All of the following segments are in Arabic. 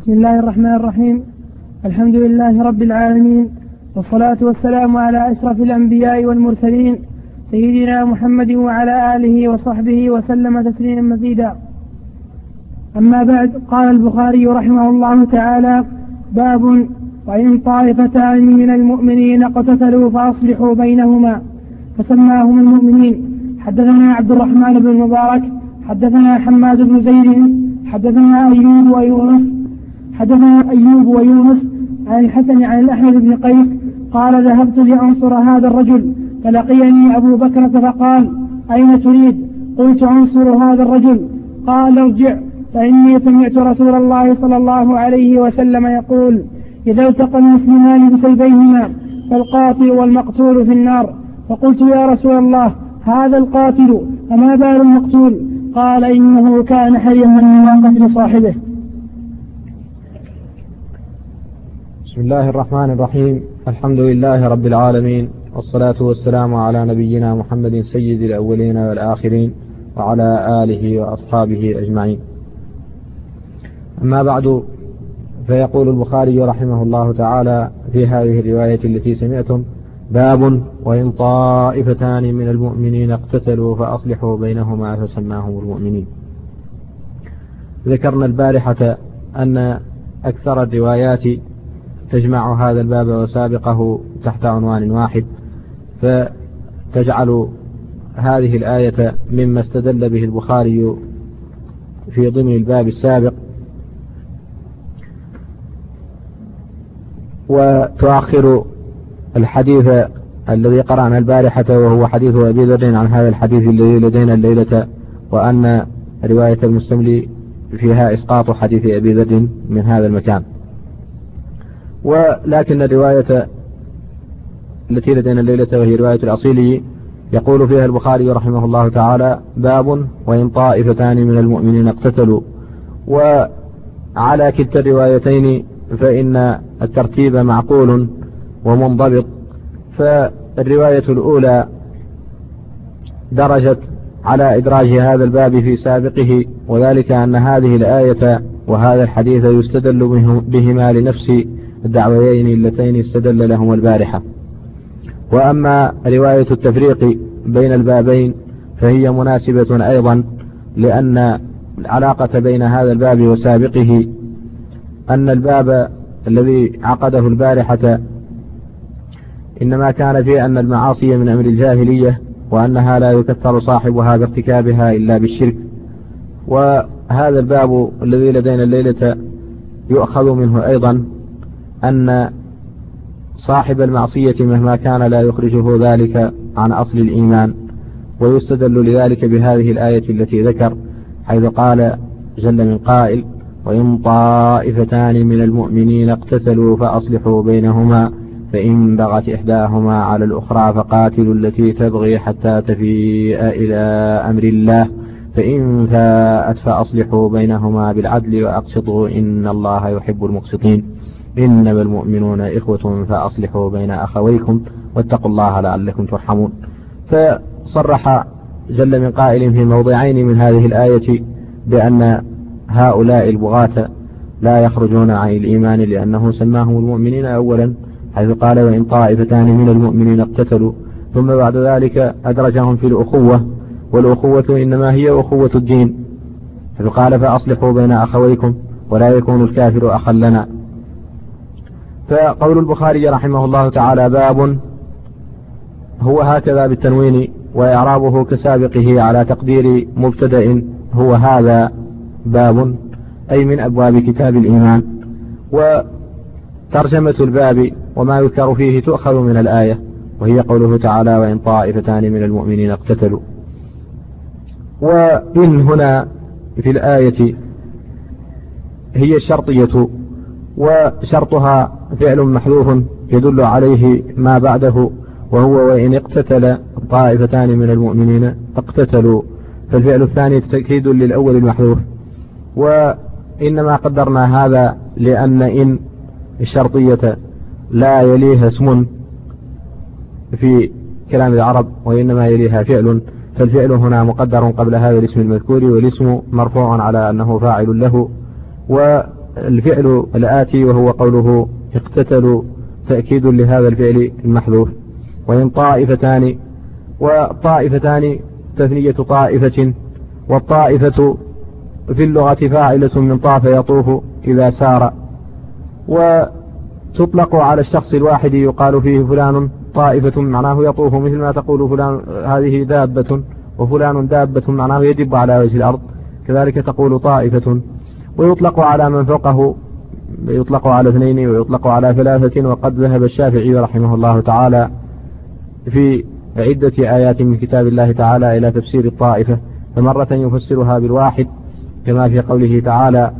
بسم الله الرحمن الرحيم. الحمد لله رب العالمين، والصلاة والسلام على أشرف الأنبياء والمرسلين سيدنا محمد وعلى آله وصحبه وسلم تسليما مزيدا. أما بعد، قال البخاري رحمه الله تعالى: باب: وإن طائفتان من المؤمنين اقتتلوا فأصلحوا بينهما، فسماهم المؤمنين. حدثنا عبد الرحمن بن المبارك حدثنا حماد بن زيد حدثنا أيوب ويونس عن الحسن عن الأحمد بن قيس قال: ذهبت لأنصر هذا الرجل فلقيني أبو بكرة فقال: أين تريد؟ قلت: أنصر هذا الرجل. قال: ارجع، فإني سمعت رسول الله صلى الله عليه وسلم يقول: إذا التقى المسلمان بسيفيهما فالقاتل والمقتول في النار. فقلت: يا رسول الله، هذا القاتل، فما بال المقتول؟ قال: إنه كان حريصا على قتل صاحبه. بسم الله الرحمن الرحيم. الحمد لله رب العالمين، والصلاة والسلام على نبينا محمد سيد الأولين والآخرين وعلى آله وأصحابه أجمعين. أما بعد، فيقول البخاري رحمه الله تعالى في هذه الرواية التي سمعتم: باب: وإن طائفتان من المؤمنين اقتتلوا فأصلحوا بينهما فسماهم المؤمنين. ذكرنا البارحة أن أكثر الروايات تجمع هذا الباب وسابقه تحت عنوان واحد، فتجعل هذه الآية مما استدل به البخاري في ضمن الباب السابق، وتؤخر الحديث الذي قرأنا البارحة وهو حديث أبي ذر عن هذا الحديث الذي لدينا الليلة، وأن رواية المستملي فيها إسقاط حديث أبي ذر من هذا المكان. ولكن الرواية التي لدينا الليلة وهي رواية الأصيلي يقول فيها البخاري رحمه الله تعالى: باب: وإن طائفتان من المؤمنين اقتتلوا. وعلى كلتا الروايتين فإن الترتيب معقول ومنضبط، فالرواية الأولى درجت على إدراج هذا الباب في سابقه، وذلك أن هذه الآية وهذا الحديث يستدل بهما لنفس الدعويين اللتين استدل لهما البارحة. وأما رواية التفريق بين البابين فهي مناسبة أيضا، لأن العلاقة بين هذا الباب وسابقه أن الباب الذي عقده البارحة إنما كان فيه أن المعاصي من أمر الجاهلية، وأنها لا يكثر صاحبها بارتكابها إلا بالشرك. وهذا الباب الذي لدينا الليلة يؤخذ منه أيضا أن صاحب المعصية مهما كان لا يخرجه ذلك عن أصل الإيمان، ويستدل لذلك بهذه الآية التي ذكر، حيث قال جل من قائل: وإن طائفتان من المؤمنين اقتتلوا فأصلحوا بينهما فإن بغت إحداهما على الأخرى فقاتلوا التي تبغي حتى تفيء إلى أمر الله فإن فاءت فأصلحوا بينهما بالعدل وأقسطوا إن الله يحب المقسطين إنما المؤمنون إخوة فأصلحوا بين أخويكم واتقوا الله لعلكم ترحمون. فصرح جل من قائل في موضعين من هذه الآية بأن هؤلاء البغاة لا يخرجون عن الإيمان، لأنه سماهم المؤمنين أولا، حيث قال: وإن طائفتان من المؤمنين اقتتلوا، ثم بعد ذلك أدرجهم في الأخوة، والأخوة إنما هي أخوة الدين، حيث قال: فأصلحوا بين أخويكم ولا يكون الكافر أخا لنا. فقول البخاري رحمه الله تعالى: باب، هو هكذا بالتنوين، وإعرابه كسابقه على تقدير مبتدأ، هو هذا باب، أي من أبواب كتاب الإيمان. وترجمة الباب وما يذكر فيه تؤخذ من الآية، وهي قوله تعالى: وإن طائفتان من المؤمنين اقتتلوا. وإن هنا في الآية هي الشرطية، وشرطها فعل محذوف يدل عليه ما بعده، وهو: وإن اقتتل طائفتان من المؤمنين اقتتلوا، فالفعل الثاني تأكيد للأول المحذوف. وإنما قدرنا هذا لأن إن الشرطية لا يليها اسم في كلام العرب، وإنما يليها فعل، فالفعل هنا مقدر قبل هذا الاسم المذكور، والاسم مرفوع على أنه فاعل له. الفعل الآتي وهو قوله اقتتلوا تأكيد لهذا الفعل المحذوف. وإن طائفتان، وطائفتان تثنية طائفة، والطائفة في اللغة فاعلة من طاف يطوف إذا سار، وتطلق على الشخص الواحد يقال فيه فلان طائفة معناه يطوف، مثل ما تقول فلان هذه دابة، وفلان دابة معناه يدب على وجه الأرض، كذلك تقول طائفة. ويطلق على من فوقه، يطلق على 2 ويطلق على 3. وقد ذهب الشافعي رحمه الله تعالى في عدة آيات من كتاب الله تعالى إلى تفسير الطائفة، فمرة يفسرها بالواحد كما في قوله تعالى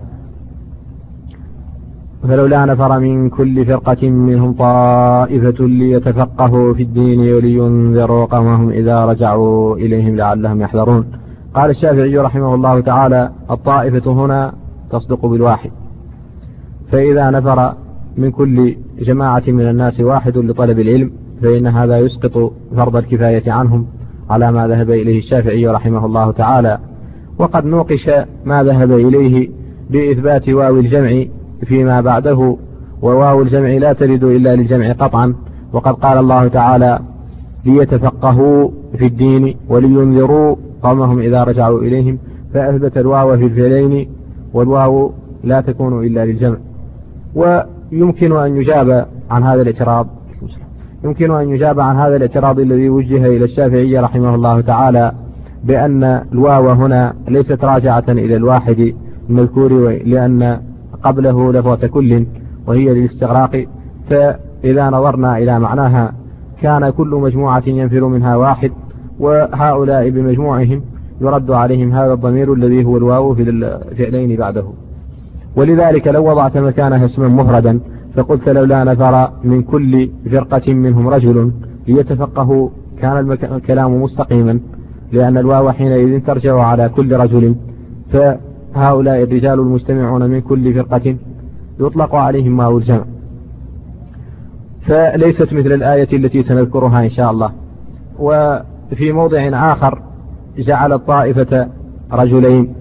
فلولا نفر من كل فرقة منهم طائفة ليتفقهوا في الدين ولينذروا قومهم إذا رجعوا إليهم لعلهم يحذرون. قال الشافعي رحمه الله تعالى الطائفة هنا تصدق بالواحد، فإذا نفر من كل جماعة من الناس واحد لطلب العلم فإن هذا يسقط فرض الكفاية عنهم على ما ذهب إليه الشافعي رحمه الله تعالى. وقد نوقش ما ذهب إليه بإثبات واو الجمع فيما بعده، وواو الجمع لا ترد إلا للجمع قطعا. وقد قال الله تعالى ليتفقهوا في الدين ولينذروا قومهم إذا رجعوا إليهم، فأثبت الواو في الفعلين، والواو لا تكون إلا للجمع. ويمكن أن يجاب عن هذا الاعتراض، الذي وجه إلى الشافعي رحمه الله تعالى بأن الواو هنا ليست راجعة إلى الواحد المذكور، لأن قبله لفظة كل وهي للاستغراق، فإذا نظرنا إلى معناها كان كل مجموعة ينفر منها واحد، وهؤلاء بمجموعهم يرد عليهم هذا الضمير الذي هو الواو في الفعلين بعده. ولذلك لو وضعت مكانها اسما مفردا فقلت لولا نفر من كل فرقة منهم رجل ليتفقهوا كان الكلام مستقيما، لأن الواو حينئذ ترجع على كل رجل، فهؤلاء الرجال المجتمعون من كل فرقة يطلق عليهم واو الجمع، فليست مثل الآية التي سنذكرها إن شاء الله. وفي موضع آخر جعل الطائفة رجلين،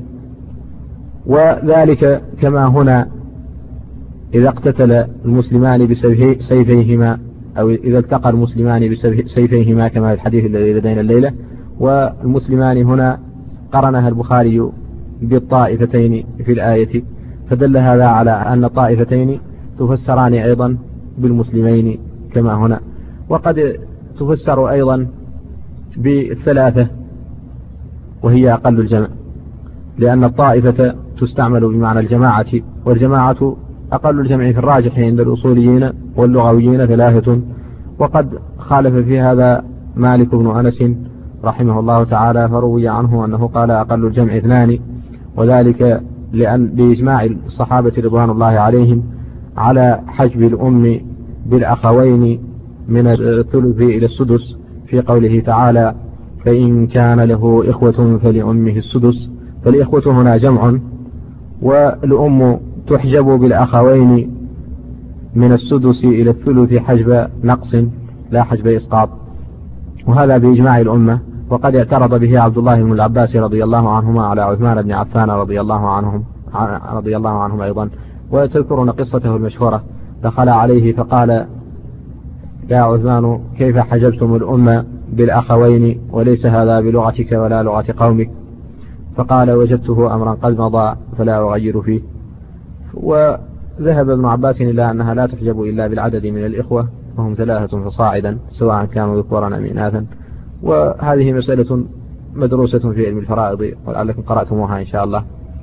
وذلك كما هنا إذا اقتتل المسلمان بسيفيهما، أو إذا التقى المسلمان بسيفيهما كما في الحديث الذي لدينا الليلة. والمسلمان هنا قرنها البخاري بالطائفتين في الآية، فدل هذا على أن الطائفتين تفسران أيضا بالمسلمين كما هنا. وقد تفسر أيضا بالثلاثة وهي أقل الجمع، لأن الطائفة تستعمل بمعنى الجماعة، والجماعة أقل الجمع في الراجح عند الأصوليين واللغويين 3. وقد خالف في هذا مالك بن أنس رحمه الله تعالى، فروي عنه أنه قال أقل الجمع 2، وذلك بإجماع الصحابة رضوان الله عليهم على حجب الأم بالأخوين من الثلث إلى السدس، في قوله تعالى فإن كان له إخوة فلأمه السدس، فالإخوة هنا جمع، والأم تحجب بالأخوين من السدس إلى الثلث حجب نقص لا حجب إسقاط، وهذا بإجماع الأمة. وقد اعترض به عبد الله بن العباس رضي الله عنهما على عثمان بن عفان رضي الله عنهم أيضا. وتذكرون قصته المشهورة، دخل عليه فقال يا عثمان كيف حجبتم الأمة بالأخوين وليس هذا بلغتك ولا لغة قومك؟ فقال وجدته أمرا قد مضى فلا أغير فيه. وذهب ابن عباس إلى أنها لا تحجب إلا بالعدد من الإخوة، وهم 3 فصاعدا سواء كانوا ذكورا أم إناثا. وهذه مسألة مدروسة في علم الفرائض ولعلكم قرأتموها إن شاء الله.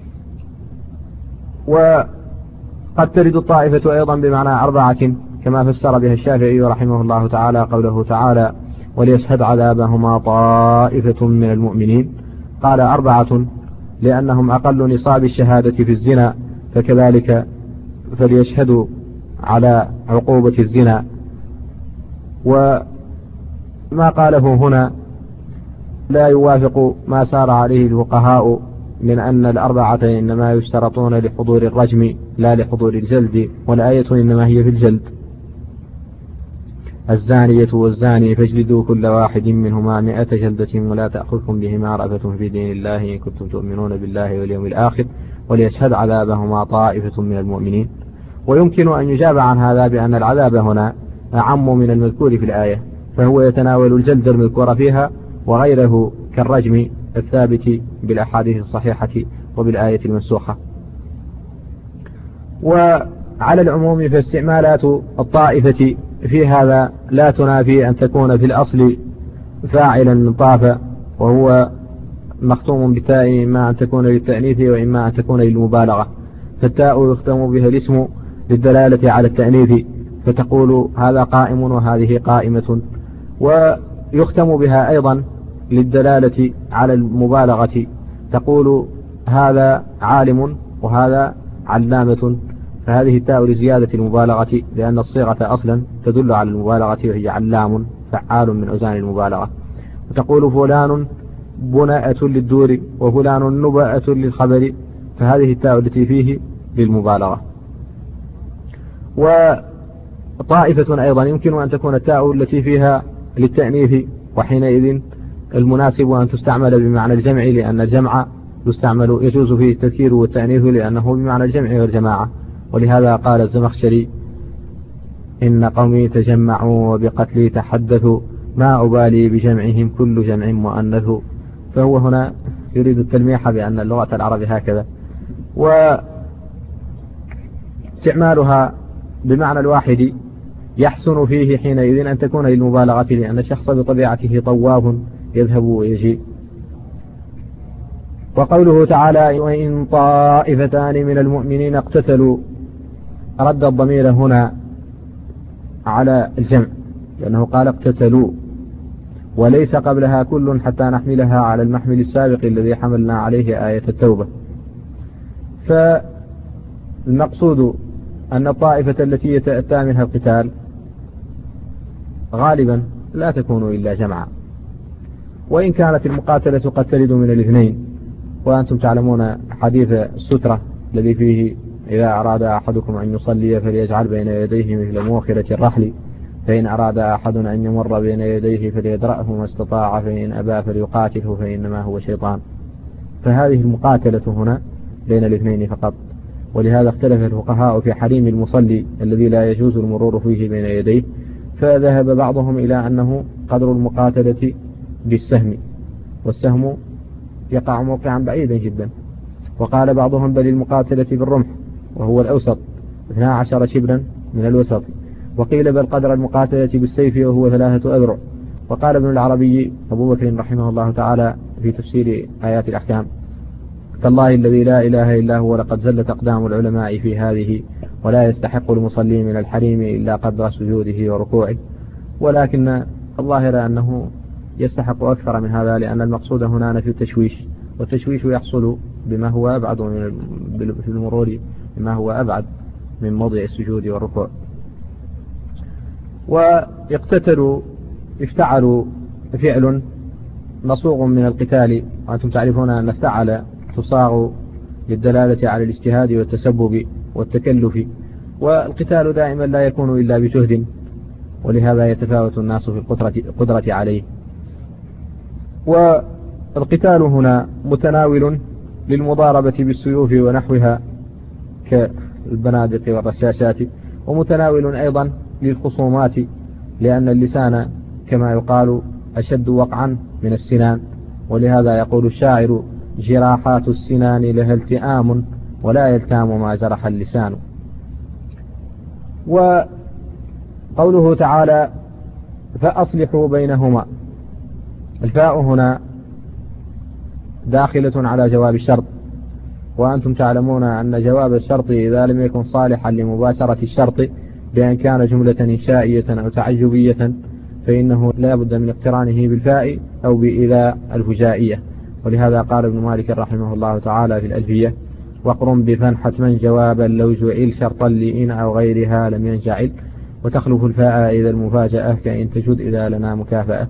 وقد ترد الطائفة أيضا بمعنى 4 كما فسر بها الشافعي رحمه الله تعالى قوله تعالى وليشهد عذابهما طائفة من المؤمنين. قال 4 لأنهم أقل نصاب الشهادة في الزنا، فكذلك فليشهدوا على عقوبة الزنا. وما قاله هنا لا يوافق ما سار عليه الفقهاء من أن 4 إنما يشترطون لحضور الرجم لا لحضور الجلد، والآية إنما هي في الجلد. الزانية والزاني فاجلدوا كل واحد منهما 100 جلدة ولا تأخذكم بهما رأفة في دين الله إن كنتم تؤمنون بالله واليوم الآخر وليشهد عذابهما طائفة من المؤمنين. ويمكن أن يجاب عن هذا بأن العذاب هنا أعم من المذكور في الآية، فهو يتناول الجلد المذكور فيها وغيره كالرجم الثابت بالأحاديث الصحيحة وبالآية المنسوخة. وعلى العموم فاستعمالات الطائفة في هذا لا تنافي أن تكون في الأصل فاعلا من طاف، وهو مختوم بالتاء إما أن تكون للتأنيث وإما أن تكون للمبالغة، فالتاء يختم بها الاسم للدلالة على التأنيث، فتقول هذا قائم وهذه قائمة، ويختم بها أيضا للدلالة على المبالغة، تقول هذا عالم وهذا علامة، فهذه التاء لزيادة المبالغة، لأن الصيغة أصلا تدل على المبالغة وهي علام فعال من أوزان المبالغة. وتقول فلان بناءة للدور وفلان نبأة للخبر، فهذه التاء التي فيه للمبالغة. وطائفة أيضا يمكن أن تكون التاء التي فيها للتأنيث، وحينئذ المناسب أن تستعمل بمعنى الجمع، لأن الجمع يجوز فيه التذكير والتأنيث لأنه بمعنى الجمع والجماعة. ولهذا قال الزمخشري إن قومي تجمعوا وبقتلي تحدثوا ما أبالي بجمعهم كل جمع مؤنث، فهو هنا يريد التلميح بأن اللغة العرب هكذا. واستعمالها بمعنى الواحد يحسن فيه حينئذ أن تكون للمبالغة، لأن الشخص بطبيعته طواف يذهب ويجي. وقوله تعالى وإن طائفتان من المؤمنين اقتتلوا، رد الضمير هنا على الجمع، لأنه قال اقتتلوا وليس قبلها كل حتى نحملها على المحمل السابق الذي حملنا عليه آية التوبة. فالمقصود أن الطائفة التي يتأتى منها القتال غالبا لا تكون إلا جمعا، وإن كانت المقاتلة قد تلد من الاثنين. وأنتم تعلمون حديث السترة الذي فيه إذا أراد أحدكم أن يصلي فليجعل بين يديه مثل موخرة الرحل، فإن أراد أحد أن يمر بين يديه فليدرأه ما استطاع، فإن أبى فليقاتله فإنما هو شيطان. فهذه المقاتلة هنا بين الاثنين فقط، ولهذا اختلف الفقهاء في حريم المصلي الذي لا يجوز المرور فيه بين يديه، فذهب بعضهم إلى أنه قدر المقاتلة بالسهم، والسهم يقع موقعا بعيدا جدا، وقال بعضهم بل المقاتلة بالرمح وهو الأوسط 12 شبرا من الوسط، وقيل بل قدر المقاتلة بالسيف وهو 3 أذرع. وقال ابن العربي أبو بكر رحمه الله تعالى في تفسير آيات الأحكام تالله الذي لا إله إلا هو لقد زلت أقدام العلماء في هذه، ولا يستحق المصلي من الحريم إلا قدر سجوده وركوعه. ولكن الظاهر أنه يستحق أكثر من هذا، لأن المقصود هنا نفي التشويش، والتشويش يحصل بما هو أبعد في المرور بما هو أبعد من موضع السجود والركوع. ويقتتلوا افتعلوا فعل مصوغ من القتال، وأنتم تعرفون أن افتعل تصاغ للدلالة على الاجتهاد والتسبب والتكلف، والقتال دائما لا يكون إلا بجهد، ولهذا يتفاوت الناس في القدرة عليه. والقتال هنا متناول للمضاربة بالسيوف ونحوها كالبنادق والرشاشات، ومتناول أيضا للخصومات، لأن اللسان كما يقال أشد وقعا من السنان، ولهذا يقول الشاعر جراحات السنان لها التئام ولا يلتام ما جرح اللسان. وقوله تعالى فأصلحوا بينهما، الفاء هنا داخلة على جواب الشرط، وأنتم تعلمون أن جواب الشرط إذا لم يكن صالحا لمباشرة الشرط بأن كان جملة إنشائية أو تعجبية فإنه لا بد من اقترانه بالفاء أو بإذا الفجائية. ولهذا قال ابن مالك رحمه الله تعالى في الألفية وقرن بفن حتما جوابا لو جعل شرطا لإن أو غيرها لم ينجعل، وتخلف الفاء إذا المفاجأة كإن تجد إذا لنا مكافأة.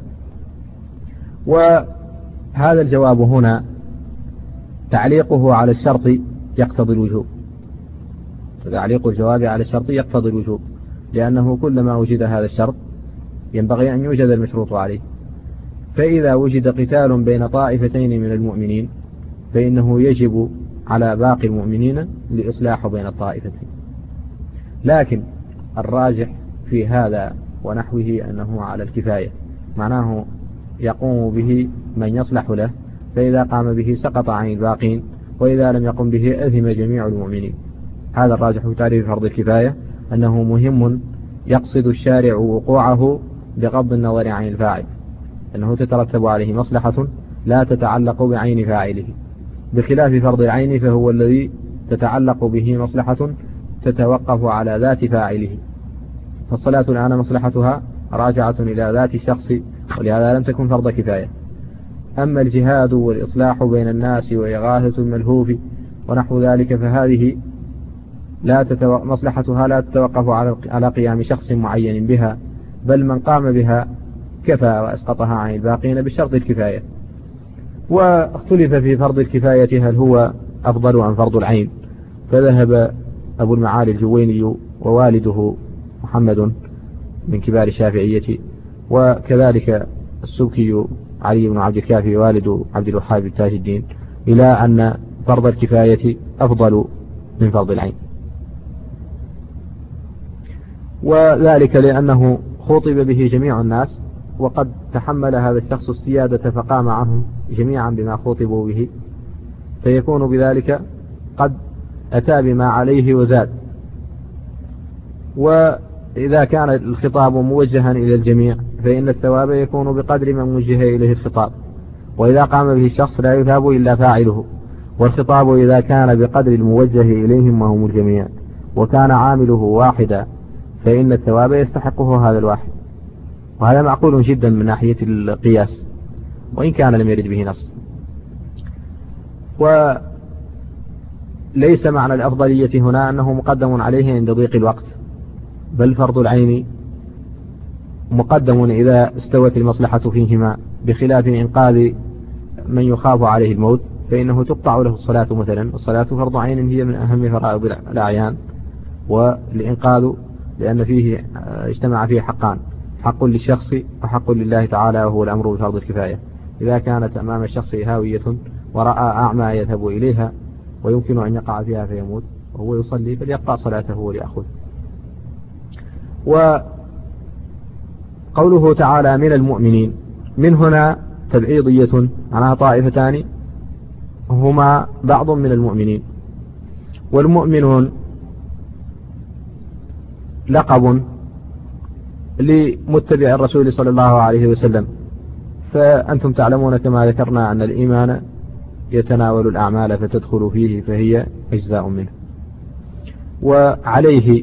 وهذا الجواب هنا تعليقه على الشرط يقتضي الوجوب، تعليق الجواب على الشرط يقتضي الوجوب، لأنه كلما وجد هذا الشرط ينبغي أن يوجد المشروط عليه. فإذا وجد قتال بين طائفتين من المؤمنين فإنه يجب على باقي المؤمنين لإصلاح بين الطائفتين. لكن الراجح في هذا ونحوه أنه على الكفاية، معناه يقوم به من يصلح له، فإذا قام به سقط عن الباقين، وإذا لم يقم به أثم جميع المؤمنين. هذا الراجح في تعريف فرض الكفاية، أنه مهم يقصد الشارع وقوعه بغض النظر عن الفاعل، أنه تترتب عليه مصلحة لا تتعلق بعين فاعله، بخلاف فرض العين فهو الذي تتعلق به مصلحة تتوقف على ذات فاعله. فالصلاة الآن مصلحتها راجعة إلى ذات الشخص، ولهذا لم تكن فرض كفاية. أما الجهاد والإصلاح بين الناس وإغاثة الملهوف ونحو ذلك فهذه مصلحتها لا تتوقف على قيام شخص معين بها، بل من قام بها كفى وأسقطها عن الباقين بشرط الكفاية. واختلف في فرض الكفاية هل هو أفضل أم فرض العين، فذهب أبو المعالي الجويني ووالده محمد من كبار الشافعية، وكذلك السبكي علي بن عبد الكافي والد عبد الوهاب تاج الدين، إلى أن فرض الكفاية أفضل من فرض العين، وذلك لأنه خطب به جميع الناس، وقد تحمل هذا الشخص السيادة فقام عنهم جميعا بما خطبوا به، فيكون بذلك قد أتى بما عليه وزاد. وإذا كان الخطاب موجها إلى الجميع فإن الثواب يكون بقدر من موجه إليه الخطاب، وإذا قام به الشخص لا يثاب إلا فاعله، والخطاب إذا كان بقدر الموجه إليهم وهم الجميع وكان عامله واحدا فإن الثواب يستحقه هذا الواحد. وهذا معقول جدا من ناحية القياس وإن كان لم يرد به نص. وليس معنى الأفضلية هنا أنه مقدم عليه عند ضيق الوقت، بل فرض العين مقدم إذا استوت المصلحة فيهما، بخلاف إنقاذ من يخاف عليه الموت فإنه تقطع له الصلاة مثلا. الصلاة فرض عين هي من أهم فرائض الأعيان، والإنقاذ لأن فيه اجتمع فيه حقان، حق للشخص وحق لله تعالى، وهو الأمر بفرض الكفاية. إذا كانت أمام الشخص هاوية ورأى أعمى يذهب إليها ويمكن أن يقع فيها فيموت وهو يصلي فليقطع صلاته وليأخذ. وقوله تعالى من المؤمنين، من هنا تبعيضية، معناها طائفتان هما بعض من المؤمنين، والمؤمنون لقب لمتبع الرسول صلى الله عليه وسلم. فأنتم تعلمون كما ذكرنا أن الإيمان يتناول الأعمال فتدخل فيه فهي أجزاء منه، وعليه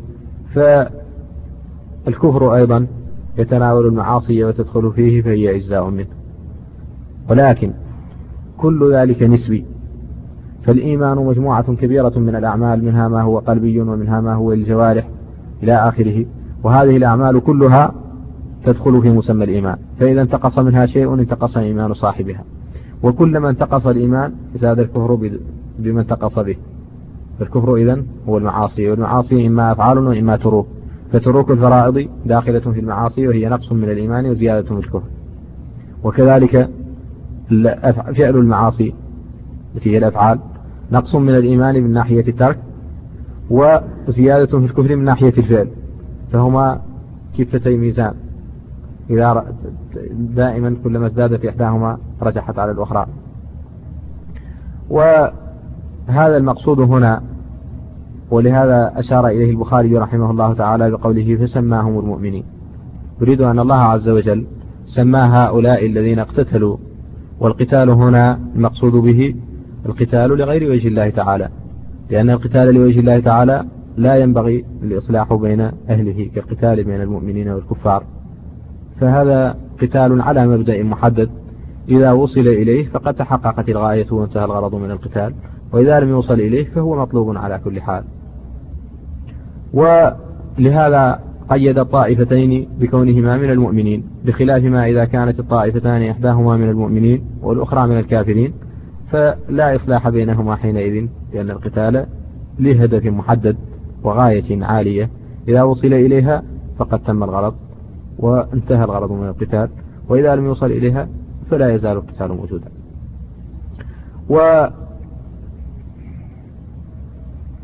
فالكفر أيضا يتناول المعاصي وتدخل فيه فهي أجزاء منه، ولكن كل ذلك نسبي. فالإيمان مجموعة كبيرة من الأعمال، منها ما هو قلبي ومنها ما هو الجوارح إلى آخره، وهذه الأعمال كلها تدخل في مسمى الإيمان، فإذا انتقص منها شيء انتقص إيمان صاحبها، وكلما انتقص الإيمان زاد الكفر بما انتقص به. فالكفر إذن هو المعاصي، والمعاصي إما أفعال وإما تروك، فتروك الفرائض داخلة في المعاصي وهي نقص من الإيمان وزيادة في الكفر. وكذلك فعل المعاصي التي هي الأفعال نقص من الإيمان من ناحية الترك وزيادة في الكفر من ناحية الفعل، فهما كفتي ميزان، إذا دائما كلما ازدادت إحداهما رجحت على الأخرى. وهذا المقصود هنا، ولهذا أشار إليه البخاري رحمه الله تعالى بقوله فسماهم المؤمنين، يريد أن الله عز وجل سمى هؤلاء الذين اقتتلوا، والقتال هنا المقصود به القتال لغير وجه الله تعالى، لأن القتال لوجه الله تعالى لا ينبغي الإصلاح بين أهله كالقتال بين المؤمنين والكفار، فهذا قتال على مبدأ محدد، إذا وصل إليه فقد تحققت الغاية وانتهى الغرض من القتال، وإذا لم يوصل إليه فهو مطلوب على كل حال. ولهذا قيد الطائفتين بكونهما من المؤمنين، بخلاف ما إذا كانت الطائفتان إحداهما من المؤمنين والأخرى من الكافرين فلا إصلاح بينهما حينئذ، لأن القتال لهدف محدد وغاية عالية، إذا وصل إليها فقد تم الغرض وانتهى الغرض من القتال، وإذا لم يوصل إليها فلا يزال القتال موجودا.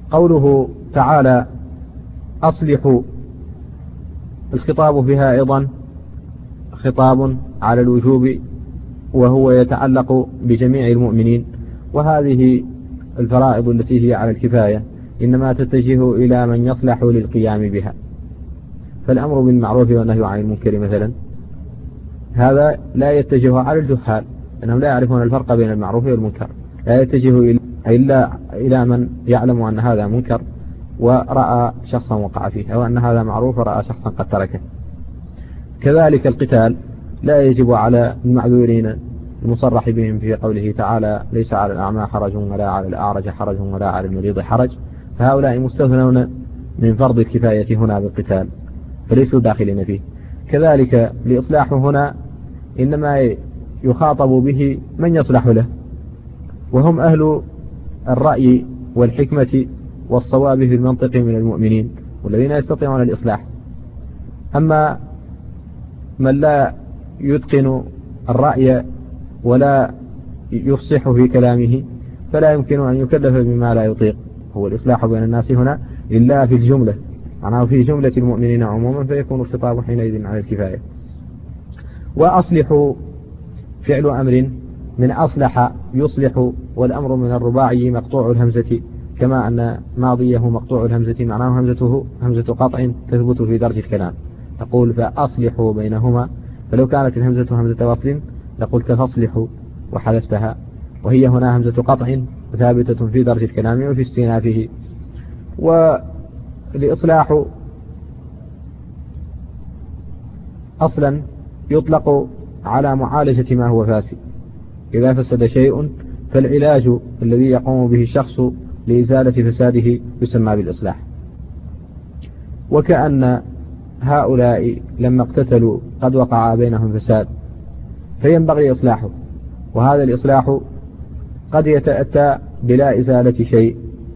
قوله تعالى أصلحوا، الخطاب فيها أيضا خطاب على الوجوب، وهو يتعلق بجميع المؤمنين، وهذه الفرائض التي هي على الكفاية إنما تتجه إلى من يصلح للقيام بها. فالأمر بالمعروف والنهي عن المنكر مثلا هذا لا يتجه على الجهال، أنهم لا يعرفون الفرق بين المعروف والمنكر، لا يتجه إلا إلى من يعلم أن هذا منكر ورأى شخصا وقع فيه، أو أن هذا معروف ورأى شخصا قد تركه. كذلك القتال لا يجب على المعذورين المصرح بهم في قوله تعالى ليس على الأعمى حرج ولا على الأعرج حرج ولا على المريض حرج، فهؤلاء مستثنون من فرض الكفاية هنا بالقتال فليسوا داخلين فيه. كذلك لإصلاح هنا إنما يخاطب به من يصلح له، وهم أهل الرأي والحكمة والصواب في المنطق من المؤمنين والذين يستطيعون الإصلاح. أما من لا يتقن الرأي ولا يفصح في كلامه فلا يمكن أن يكلف بما لا يطيق. هو الإصلاح بين الناس هنا إلا في الجملة، معناه في جملة المؤمنين عموما، فيكون الخطاب حينئذ على الكفاية. وأصلحوا فعل أمر من أصلح يصلح، والأمر من الرباعي مقطوع الهمزة، كما أن ماضيه مقطوع الهمزة معناه همزته همزة قطع تثبت في درج الكلام. تقول فأصلحوا بينهما، فلو كانت الهمزة همزة وصل لقلت فاصلحوا وحذفتها، وهي هنا همزة قطع ثابتة في درج الكلام وفي استئنافه. والإصلاح أصلا يطلق على معالجة ما هو فاسد، إذا فسد شيء فالعلاج الذي يقوم به الشخص لإزالة فساده يسمى بالإصلاح. وكأن هؤلاء لما اقتتلوا قد وقع بينهم فساد فينبغي إصلاحه، وهذا الإصلاح قد يتأتى بلا إزالة شيء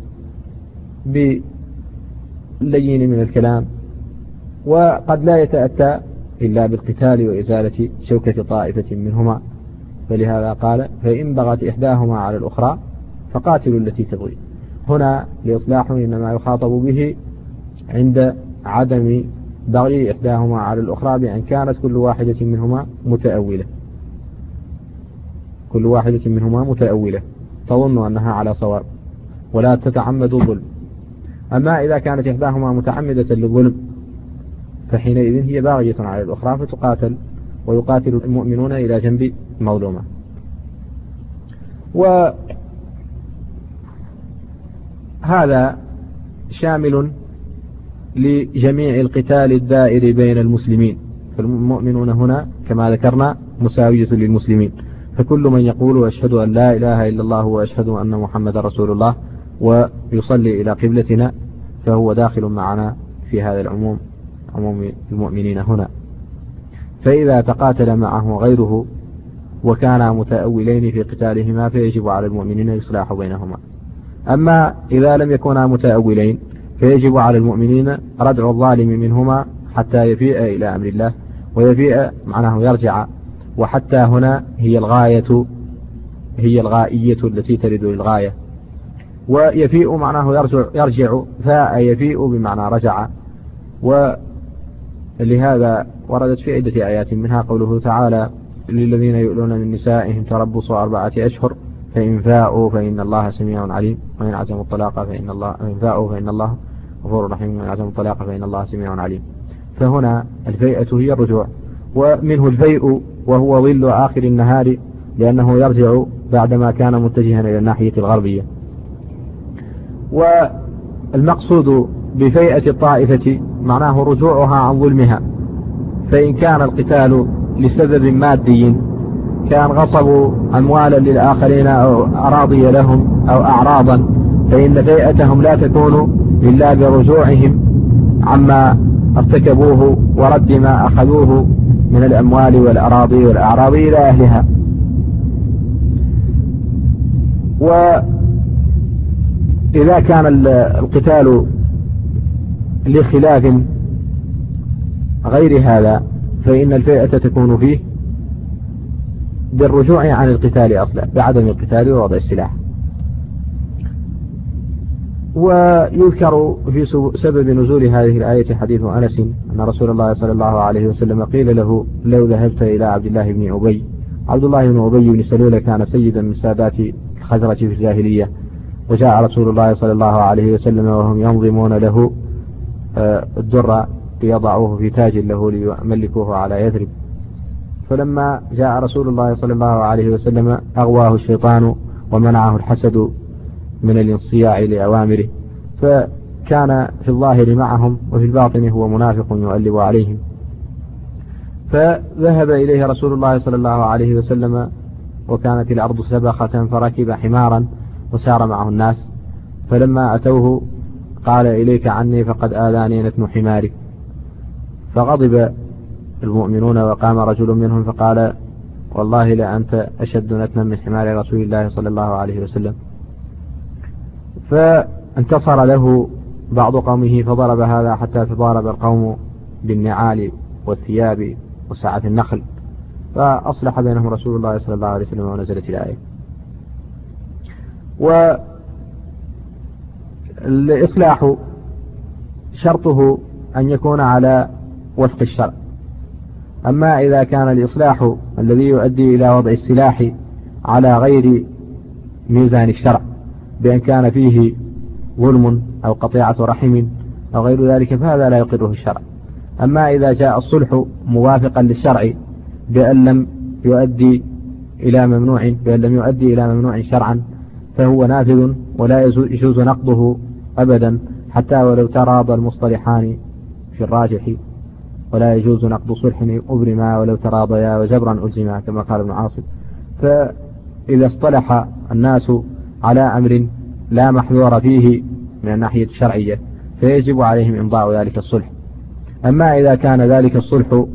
باللين من الكلام، وقد لا يتأتى إلا بالقتال وإزالة شوكة طائفة منهما. فلهذا قال فإن بغت إحداهما على الأخرى فقاتلوا التي تبغي. هنا لإصلاح إنما يخاطب به عند عدم بغي إحداهما على الأخرى بأن كانت كل واحدة منهما متأولة، كل واحدة منهما متأولة تظن أنها على صواب ولا تتعمد الظلم. أما إذا كانت إحداهما متعمدة للظلم فحينئذ هي باغية على الأخرى فتقاتل، ويقاتل المؤمنون إلى جنب المظلومة. وهذا شامل لجميع القتال الدائر بين المسلمين، فالمؤمنون هنا كما ذكرنا مساوية للمسلمين، فكل من يقول أشهد أن لا إله إلا الله وأشهد أن محمد رسول الله ويصلي إلى قبلتنا فهو داخل معنا في هذا العموم، عموم المؤمنين هنا. فإذا تقاتل معه غيره وكانا متأولين في قتالهما فيجب على المؤمنين الإصلاح بينهما. أما إذا لم يكونا متأولين فيجب على المؤمنين ردع الظالم منهما حتى يفيء إلى أمر الله، ويفيء معناه يرجع، وحتى هنا هي الغاية، هي الغائية التي ترد للغاية. ويفيء معناه يرجع، فاء يفيء بمعنى رجع. ولهذا وردت في عدة آيات منها قوله تعالى للذين يؤلون من نسائهم تربص 4 أشهر فإن فاءوا فإن الله سميع عليم وإن عزموا الطلاق فإن الله غفور رحيم وإن عزموا الطلاق فإن الله سميع عليم. فهنا الفيئة هي الرجوع، ومنه الفيء وهو ظل آخر النهار لأنه يرجع بعدما كان متجها إلى الناحية الغربية. والمقصود بفيئة الطائفة معناه رجوعها عن ظلمها، فإن كان القتال لسبب مادي كان غصبوا أموالا للآخرين أو أراضي لهم أو أعراضا فإن فيئتهم لا تكون إلا برجوعهم عما ارتكبوه ورد ما أخذوه من الأموال والأراضي والأعراض إلى أهلها. وإذا كان القتال لخلاف غير هذا فإن الفئة تكون فيه بالرجوع عن القتال أصلا بعدم القتال ووضع السلاح. ويذكر في سبب نزول هذه الآية حديث أنس أن رسول الله صلى الله عليه وسلم قيل له لو ذهبت إلى عبد الله بن أبي. عبد الله بن أبي بن سلول كان سيدا من سادات الخزرج في الجاهلية، وجاء رسول الله صلى الله عليه وسلم وهم ينظمون له الدر ليضعوه في تاج له ليملكوه على يثرب، فلما جاء رسول الله صلى الله عليه وسلم أغواه الشيطان ومنعه الحسد من الانصياع لأوامره، فكان في الظاهر معهم وفي الباطن هو منافق يؤلب عليهم. فذهب إليه رسول الله صلى الله عليه وسلم وكانت الأرض سبخة فركب حمارا وسار معه الناس، فلما أتوه قال إليك عني فقد آذاني نتن حمارك، فغضب المؤمنون وقام رجل منهم فقال والله لأنت أشد نتنا من حمار رسول الله صلى الله عليه وسلم. فانتصر له بعض قومه فضرب هذا حتى تضارب القوم بالنعال والثياب وسعة النخل، فأصلح بينهم رسول الله صلى الله عليه وسلم ونزلت الآية. والإصلاح شرطه أن يكون على وفق الشرع، أما إذا كان الإصلاح الذي يؤدي إلى وضع السلاح على غير ميزان الشرع بأن كان فيه ظلم أو قطيعة رحم أو غير ذلك فهذا لا يقره الشرع. أما إذا جاء الصلح موافقا للشرع بأن لم يؤدي إلى ممنوع شرعا فهو نافذ ولا يجوز نقضه أبدا حتى ولو تراضى المصطلحان في الراجح، ولا يجوز نقض صلح أبرما ولو تراضيا وجبرا ألزما كما قال ابن عاصم. فإذا اصطلح الناس على أمر لا محذور فيه من الناحية الشرعية فيجب عليهم إمضاء ذلك الصلح. أما إذا كان ذلك الصلح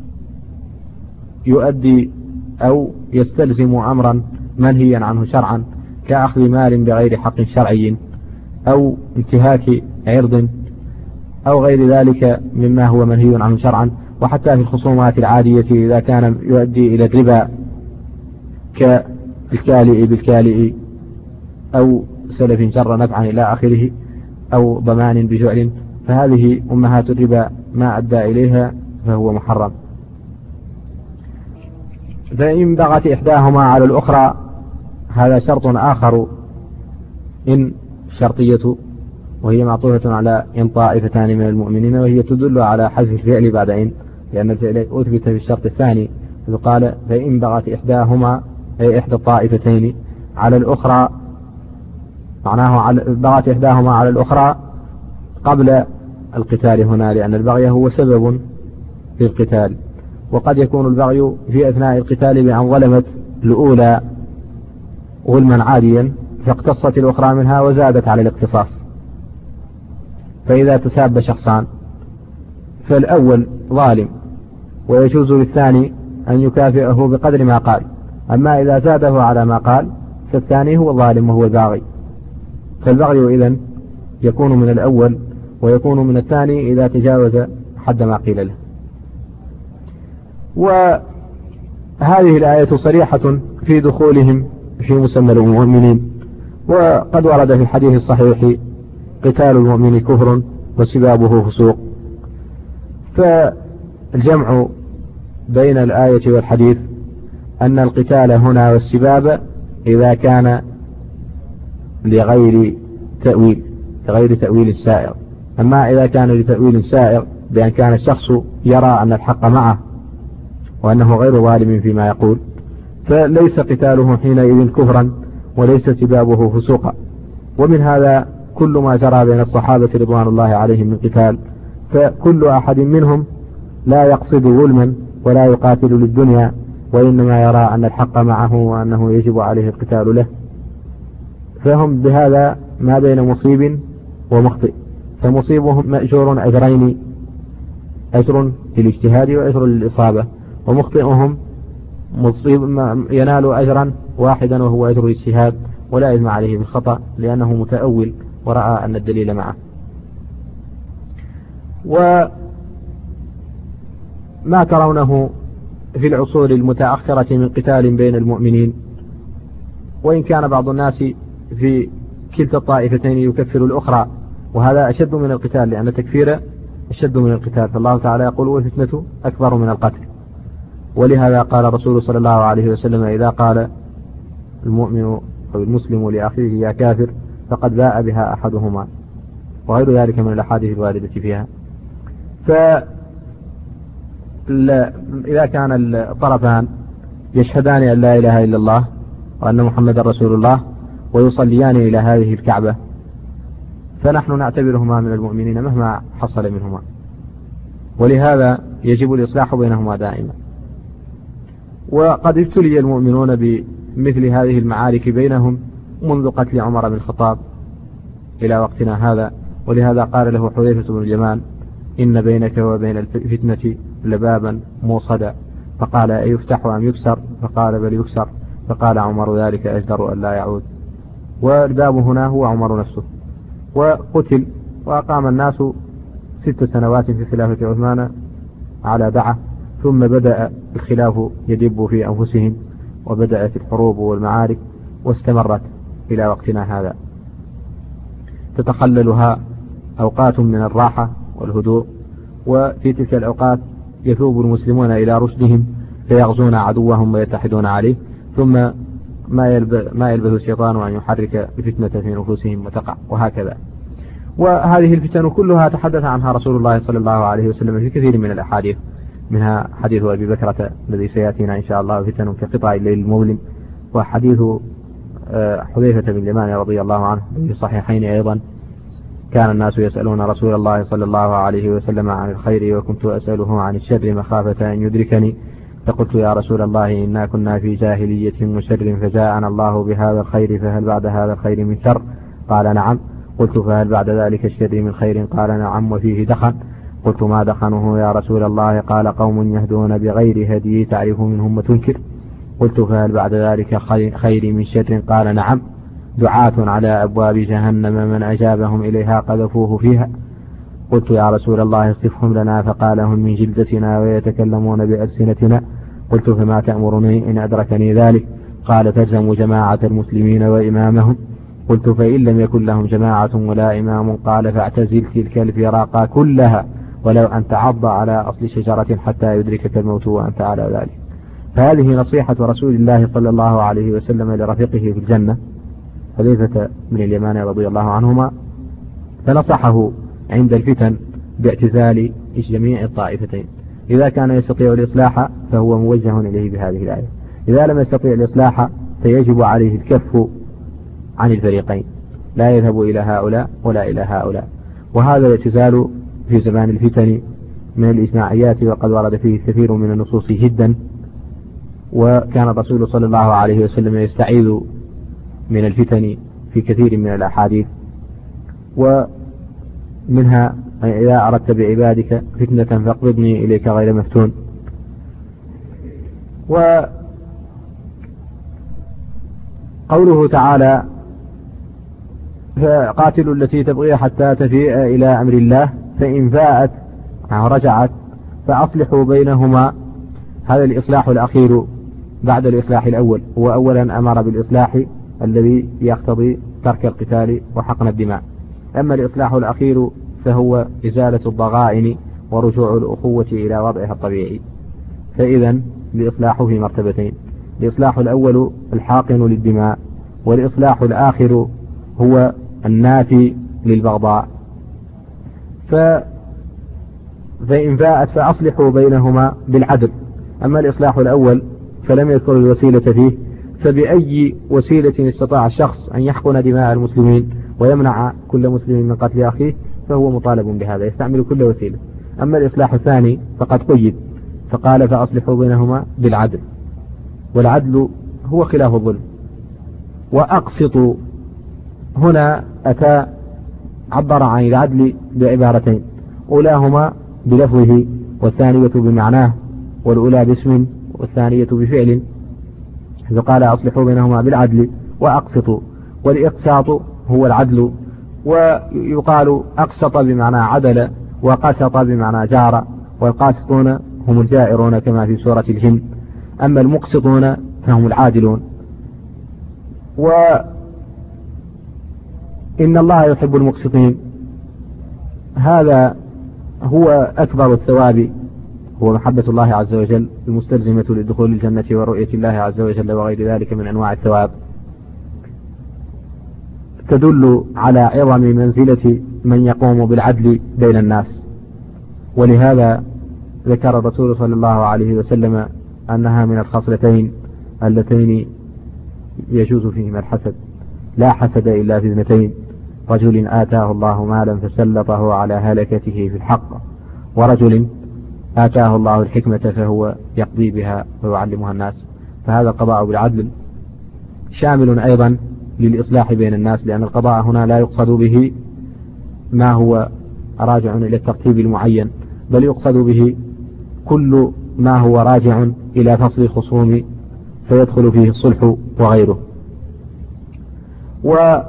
يؤدي أو يستلزم أمرا منهيا عنه شرعا كأخذ مال بغير حق شرعي أو انتهاك عرض أو غير ذلك مما هو منهي عنه شرعا، وحتى في الخصومات العادية إذا كان يؤدي إلى الربا كالكالئ بالكالئ أو سلف جر نفعا إلى آخره أو ضمان بجعل، فهذه أمهات الربا ما أدى إليها فهو محرم. فإن بغت إحداهما على الأخرى هذا شرط آخر، إن شرطية وهي معطوفة على إن طائفتان من المؤمنين، وهي تدل على حذف الفعل بعد إن، لأن الفعل أثبت في الشرط الثاني، فقال فإن بغت إحداهما أي إحدى الطائفتين على الأخرى، معناه بغت إحداهما على الأخرى قبل القتال هنا، لأن البغي هو سبب في القتال، وقد يكون البغي في أثناء القتال بأن ظلمت الأولى ظلما عاديا فاقتصت الأخرى منها وزادت على الاقتصاص. فإذا تساب شخصان فالأول ظالم ويجوز للثاني أن يكافئه بقدر ما قال، أما إذا زاده على ما قال فالثاني هو الظالم وهو الباغي، فالبغي إذن يكون من الأول ويكون من الثاني إذا تجاوز حد ما قيل له. وهذه الآية صريحة في دخولهم في مسمى المؤمنين، وقد ورد في الحديث الصحيح قتال المؤمن كفر وسبابه فسوق. فالجمع بين الآية والحديث أن القتال هنا والسباب إذا كان لغير تأويل سائر، أما إذا كان لتأويل سائر بأن كان الشخص يرى أن الحق معه وأنه غير ظالم فيما يقول فليس قتاله حينئذ كفرا وليس سبابه فسوقا. ومن هذا كل ما جرى بين الصحابة رضوان الله عليهم من قتال، فكل أحد منهم لا يقصد ظلما ولا يقاتل للدنيا، وإنما يرى أن الحق معه وأنه يجب عليه القتال له، فهم بهذا ما بين مصيب ومخطئ، فمصيبهم مأجور أجرين، أجر للاجتهاد وأجر للإصابة، ومخطئهم ينال أجرا واحدا وهو أجر الاجتهاد ولا إثم عليه بالخطأ لأنه متأول ورأى أن الدليل معه. وما ترونه في العصور المتأخرة من قتال بين المؤمنين، وإن كان بعض الناس في كلتا الطائفتين يكفر الأخرى، وهذا أشد من القتال، لأن التكفير أشد من القتال، فالله تعالى يقول والفتنة أكبر من القتل. ولهذا قال الرسول صلى الله عليه وسلم إذا قال المؤمن أو المسلم لأخيه يا كافر فقد باء بها أحدهما، وغير ذلك من الأحاديث الواردة فيها. فإذا كان الطرفان يشهدان أن لا إله إلا الله وأن محمد رسول الله ويصليان إلى هذه الكعبة، فنحن نعتبرهما من المؤمنين مهما حصل منهما، ولهذا يجب الإصلاح بينهما دائما. وقد ابتلي المؤمنون بمثل هذه المعارك بينهم منذ قتل عمر بن الخطاب إلى وقتنا هذا، ولهذا قال له حذيفة بن اليمان إن بينك وبين الفتنة لبابا موصدا، فقال أيفتح أم يكسر؟ فقال بل يكسر، فقال عمر ذلك أجدر أن لا يعود. والباب هنا هو عمر نفسه، وقتل وأقام الناس 6 سنوات في خلافة عثمان على دعة، ثم بدأ الخلاف يدب في أنفسهم، وبدأت الحروب والمعارك واستمرت إلى وقتنا هذا، تتخللها أوقات من الراحة والهدوء، وفي تلك الأوقات يثوب المسلمون إلى رشدهم فيغزون عدوهم ويتحدون عليه، ثم ما يلبث الشيطان أن يحرك الفتنة في نفوسهم وتقع، وهكذا. وهذه الفتن كلها تحدث عنها رسول الله صلى الله عليه وسلم في كثير من الأحاديث، منها حديث أبي بكرة الذي سيأتينا إن شاء الله فتن كقطع الليل المظلم، وحديث حذيفة بن اليمان رضي الله عنه في الصحيحين أيضا كان الناس يسألون رسول الله صلى الله عليه وسلم عن الخير وكنت أسأله عن الشر مخافة أن يدركني، فقلت يا رسول الله إنا كنا في جاهلية وشر فجاءنا الله بهذا الخير فهل بعد هذا الخير من شر؟ قال نعم. قلت فهل بعد ذلك الشر من خير؟ قال نعم وفيه دخن. قلت ما دخنه يا رسول الله؟ قال قوم يهدون بغير هدي تعرف منهم وتنكر. قلت فهل بعد ذلك خير من شر؟ قال نعم دعاة على أبواب جهنم من أجابهم إليها قذفوه فيها. قلت يا رسول الله صفهم لنا؟ فقال هم من جلدتنا ويتكلمون بألسنتنا. قلت فما تأمرني إن أدركني ذلك؟ قال تلزم جماعة المسلمين وإمامهم. قلت فإن لم يكن لهم جماعة ولا إمام؟ قال فاعتزل تلك الفراق كلها ولو أن تعض على أصل شجرة حتى يدركك الموت وأنت على ذلك. فهذه نصيحة رسول الله صلى الله عليه وسلم لرفيقه في الجنة حذيفة بن اليمان رضي الله عنهما، فنصحه عند الفتن باعتزال جميع الطائفتين. إذا كان يستطيع الإصلاح فهو موجه إليه بهذه الآية، إذا لم يستطيع الإصلاح فيجب عليه الكف عن الفريقين، لا يذهب إلى هؤلاء ولا إلى هؤلاء. وهذا الاعتزال في زمان الفتن من الإجماعيات، وقد ورد فيه كثير من النصوص جدا، وكان الرسول صلى الله عليه وسلم يستعيذ من الفتن في كثير من الأحاديث، ومنها إذا أردت بعبادك فتنة فاقبضني إليك غير مفتون. وقوله تعالى فقاتلوا التي تبغي حتى تفيء إلى أمر الله فإن فاءت رجعت فأصلحوا بينهما. هذا الإصلاح الأخير بعد الإصلاح الأول، هو أولا أمر بالإصلاح الذي يقتضي ترك القتال وحقن الدماء، أما الإصلاح الأخير فهو إزالة الضغائن ورجوع الأخوة إلى وضعها الطبيعي. فإذا الإصلاح في مرتبتين، الإصلاح الأول الحاقن للدماء، والإصلاح الآخر هو النافي للبغضاء. فإن فاءت فأصلحوا بينهما بالعدل. أما الإصلاح الأول فلم يذكر الوسيلة فيه، فبأي وسيلة استطاع الشخص أن يحقن دماء المسلمين ويمنع كل مسلم من قتل أخيه فهو مطالب بهذا، يستعمل كل وسيلة. أما الإصلاح الثاني فقد قيد، فقال فأصلحوا بينهما بالعدل، والعدل هو خلاف الظلم. وأقسطوا هنا أتى عبر عن العدل بعبارتين، أولاهما بلفظه والثانية بمعناه، والأولى باسم والثانية بفعل، فقال أصلحوا بينهما بالعدل وأقسطوا. والإقساط هو العدل، ويقال أقسط بمعنى عدل، وقسط بمعنى جار، والقاسطون هم الجائرون كما في سورة الجن، أما المقسطون فهم العادلون. إن الله يحب المقسطين، هذا هو أكبر الثواب، هو محبة الله عز وجل المستلزمة لدخول الجنة ورؤية الله عز وجل وغير ذلك من أنواع الثواب، تدل على عظم منزلة من يقوم بالعدل بين الناس. ولهذا ذكر الرسول صلى الله عليه وسلم أنها من الخصلتين اللتين يجوز فيهما الحسد، لا حسد إلا في اثنتين: رجل آتاه الله مالا فسلطه على هلكته في الحق، ورجل آتاه الله الحكمة فهو يقضي بها ويعلمها الناس. فهذا القضاء بالعدل شامل أيضا للإصلاح بين الناس، لأن القضاء هنا لا يقصد به ما هو راجع إلى الترتيب المعين، بل يقصد به كل ما هو راجع إلى فصل الخصوم فيدخل فيه الصلح وغيره. وبعد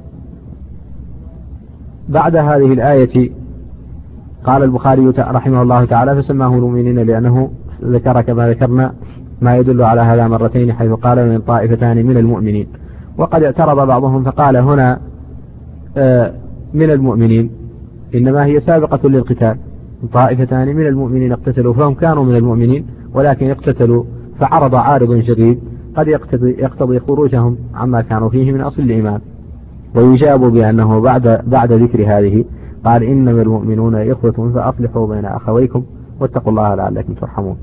هذه الآية قال البخاري رحمه الله تعالى: فسماه المؤمنين لأنه ذكر كما ذكرنا ما يدل على هذا مرتين، حيث قال: من طائفتان من المؤمنين. وقد اعترض بعضهم فقال هنا من المؤمنين إنما هي سابقة للقتال، طائفتان من المؤمنين اقتتلوا، فهم كانوا من المؤمنين ولكن اقتتلوا، فعرض عارض شديد قد يقتضي خروجهم عما كانوا فيه من أصل الإيمان. ويجاب بأنه بعد ذكر هذه قال: إنما المؤمنون إخوة فأصلحوا بين أخويكم واتقوا الله لعلكم ترحمون.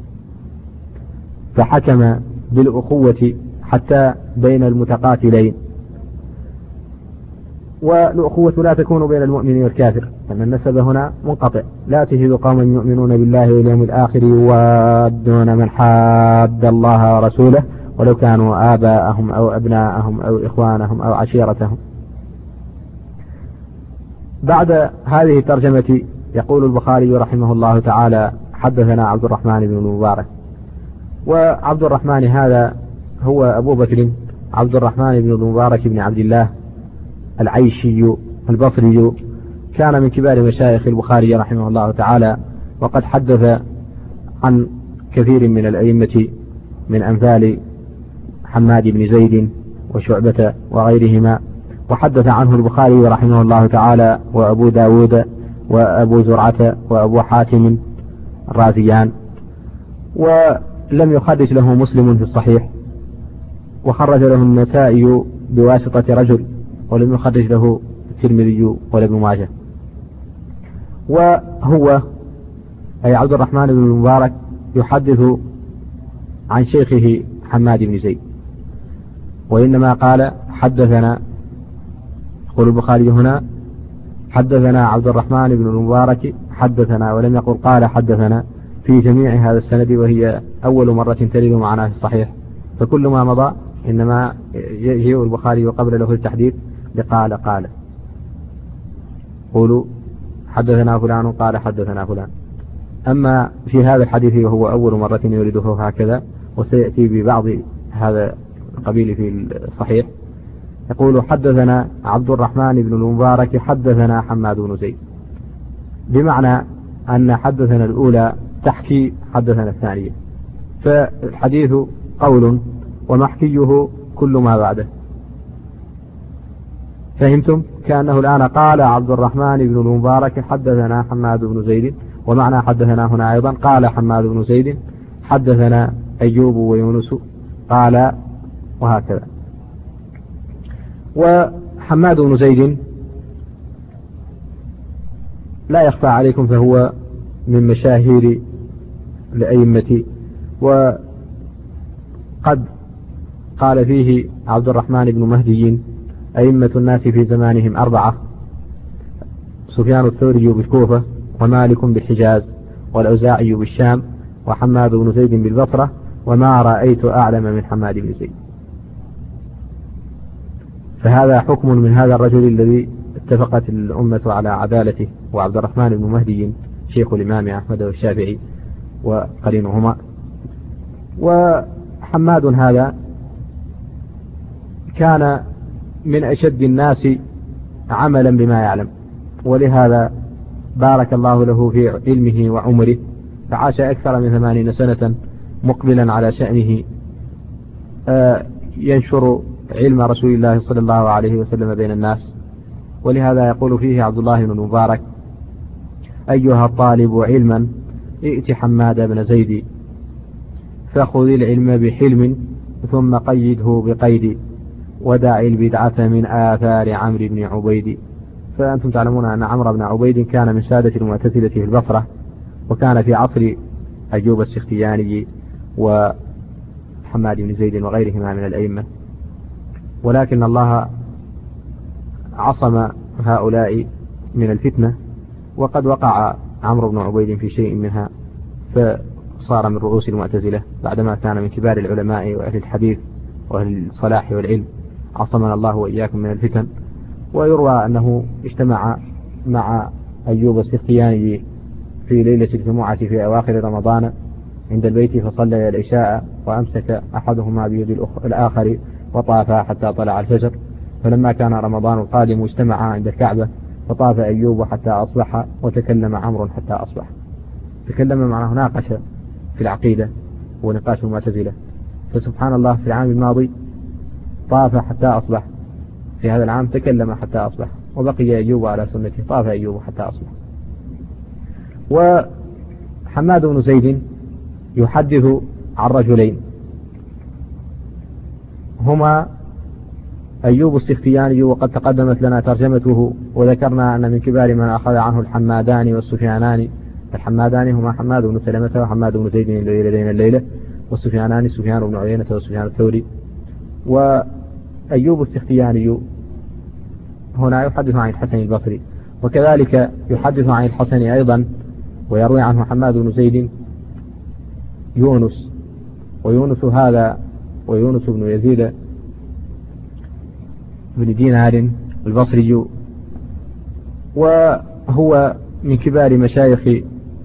فحكم بالأخوة حتى بين المتقاتلين. والأخوة لا تكون بين المؤمن والكافر، لأن النسب هنا منقطع: لا تجد قوما يؤمنون بالله واليوم الآخر يوادون من حاد الله ورسوله ولو كانوا آباءهم أو أبناءهم أو إخوانهم أو عشيرتهم. بعد هذه الترجمة يقول البخاري رحمه الله تعالى: حدثنا عبد الرحمن بن المبارك. وعبد الرحمن هذا هو أبو بكر عبد الرحمن بن المبارك بن عبد الله العيشي البصري، كان من كبار مشايخ البخاري رحمه الله تعالى، وقد حدث عن كثير من الأئمة من أمثال حماد بن زيد وشعبة وغيرهما، وحدث عنه البخاري رحمه الله تعالى وأبو داود وأبو زرعة وأبو حاتم الرازيان، ولم يخرج له مسلم في الصحيح، وخرج له النسائي بواسطة رجل، ولم يخرج له الترمذي ولا ابن ماجه. وهو أي عبد الرحمن بن المبارك يحدث عن شيخه حماد بن زيد، وإنما قال حدثنا، يقول البخاري هنا: حدثنا عبد الرحمن بن المبارك حدثنا، ولم يقل قال حدثنا في جميع هذا السند، وهي أول مرة ترد معنا في الصحيح. فكل ما مضى إنما يجيء البخاري قبل له التحديث بقال قولوا حدثنا فلان قال حدثنا فلان. أما في هذا الحديث وهو أول مرة يريده هكذا، وسيأتي ببعض هذا القبيل في الصحيح، يقول: حدثنا عبد الرحمن بن المبارك حدثنا حماد بن زيد، بمعنى أن حدثنا الأولى تحكي حدثنا الثانية، فالحديث قول ومحكيه كل ما بعده. فهمتم؟ كأنه الآن قال عبد الرحمن بن المبارك حدثنا حماد بن زيد، ومعنى حدثنا هنا أيضا قال حماد بن زيد حدثنا أيوب ويونس قال، وهكذا. وحماد بن زيد لا يخفى عليكم فهو من مشاهير الأئمة، وقد قال فيه عبد الرحمن بن مهدي: أئمة الناس في زمانهم 4: سفيان الثوري بالكوفة، ومالك بالحجاز، والأوزاعي بالشام، وحماد بن زيد بالبصرة، وما رأيت أعلم من حماد بن زيد. فهذا حكم من هذا الرجل الذي اتفقت الأمة على عدالته. وعبد الرحمن بن مهدي شيخ الإمام أحمد والشافعي وقرينهما. وحماد هذا كان من أشد الناس عملا بما يعلم، ولهذا بارك الله له في علمه وعمره، فعاش أكثر من 80 سنة مقبلا على شأنه، ينشر علم رسول الله صلى الله عليه وسلم بين الناس، ولهذا يقول فيه عبد الله بن المبارك: أيها الطالب علما ائت حماد بن زيد فخذ العلم بحلم ثم قيده بقيد ودع البدعة من آثار عمرو بن عبيد. فأنتم تعلمون أن عمرو بن عبيد كان من سادة المعتزلة في البصرة، وكان في عصر أيوب السختياني وحماد بن زيد وغيرهما من الأئمة، ولكن الله عصم هؤلاء من الفتنة، وقد وقع عمرو بن عبيد في شيء منها فصار من رؤوس المعتزلة بعدما كان من كبار العلماء وأهل الحديث وأهل الصلاح والعلم، عصمنا الله وإياكم من الفتن. ويروى أنه اجتمع مع أيوب السختياني في ليلة الجمعة في أواخر رمضان عند البيت فصلى العشاء، وأمسك أحدهما بيد الآخر وطافا حتى طلع الفجر. فلما كان رمضان القادم اجتمعا عند الكعبة فطاف أيوب حتى أصبح، وتكلم عمرو حتى أصبح. تكلم معه، ناقش في العقيدة ونقاش المعتزلة. فسبحان الله في العام الماضي طاف حتى أصبح، في هذا العام تكلم حتى أصبح، وبقي أيوب على سنته، طاف أيوب حتى أصبح. وحماد بن زيد يحدث عن رجلين هما أيوب السختياني، وقد تقدمت لنا ترجمته، وذكرنا أن من كبار من أخذ عنه الحمادان والسفيانان. الحمادان هما حماد بن سلمة وحماد بن زيد الذي لدينا الليلة، والسفيانان سفيان بن عيينة وسفيان الثوري. وأيوب السختياني هنا يحدث عن الحسن البصري، وكذلك يحدث عن الحسن أيضا ويروي عنه حماد بن زيد يونس، ويونس هذا ويونس بن يزيد بن دينار البصري، وهو من كبار مشايخ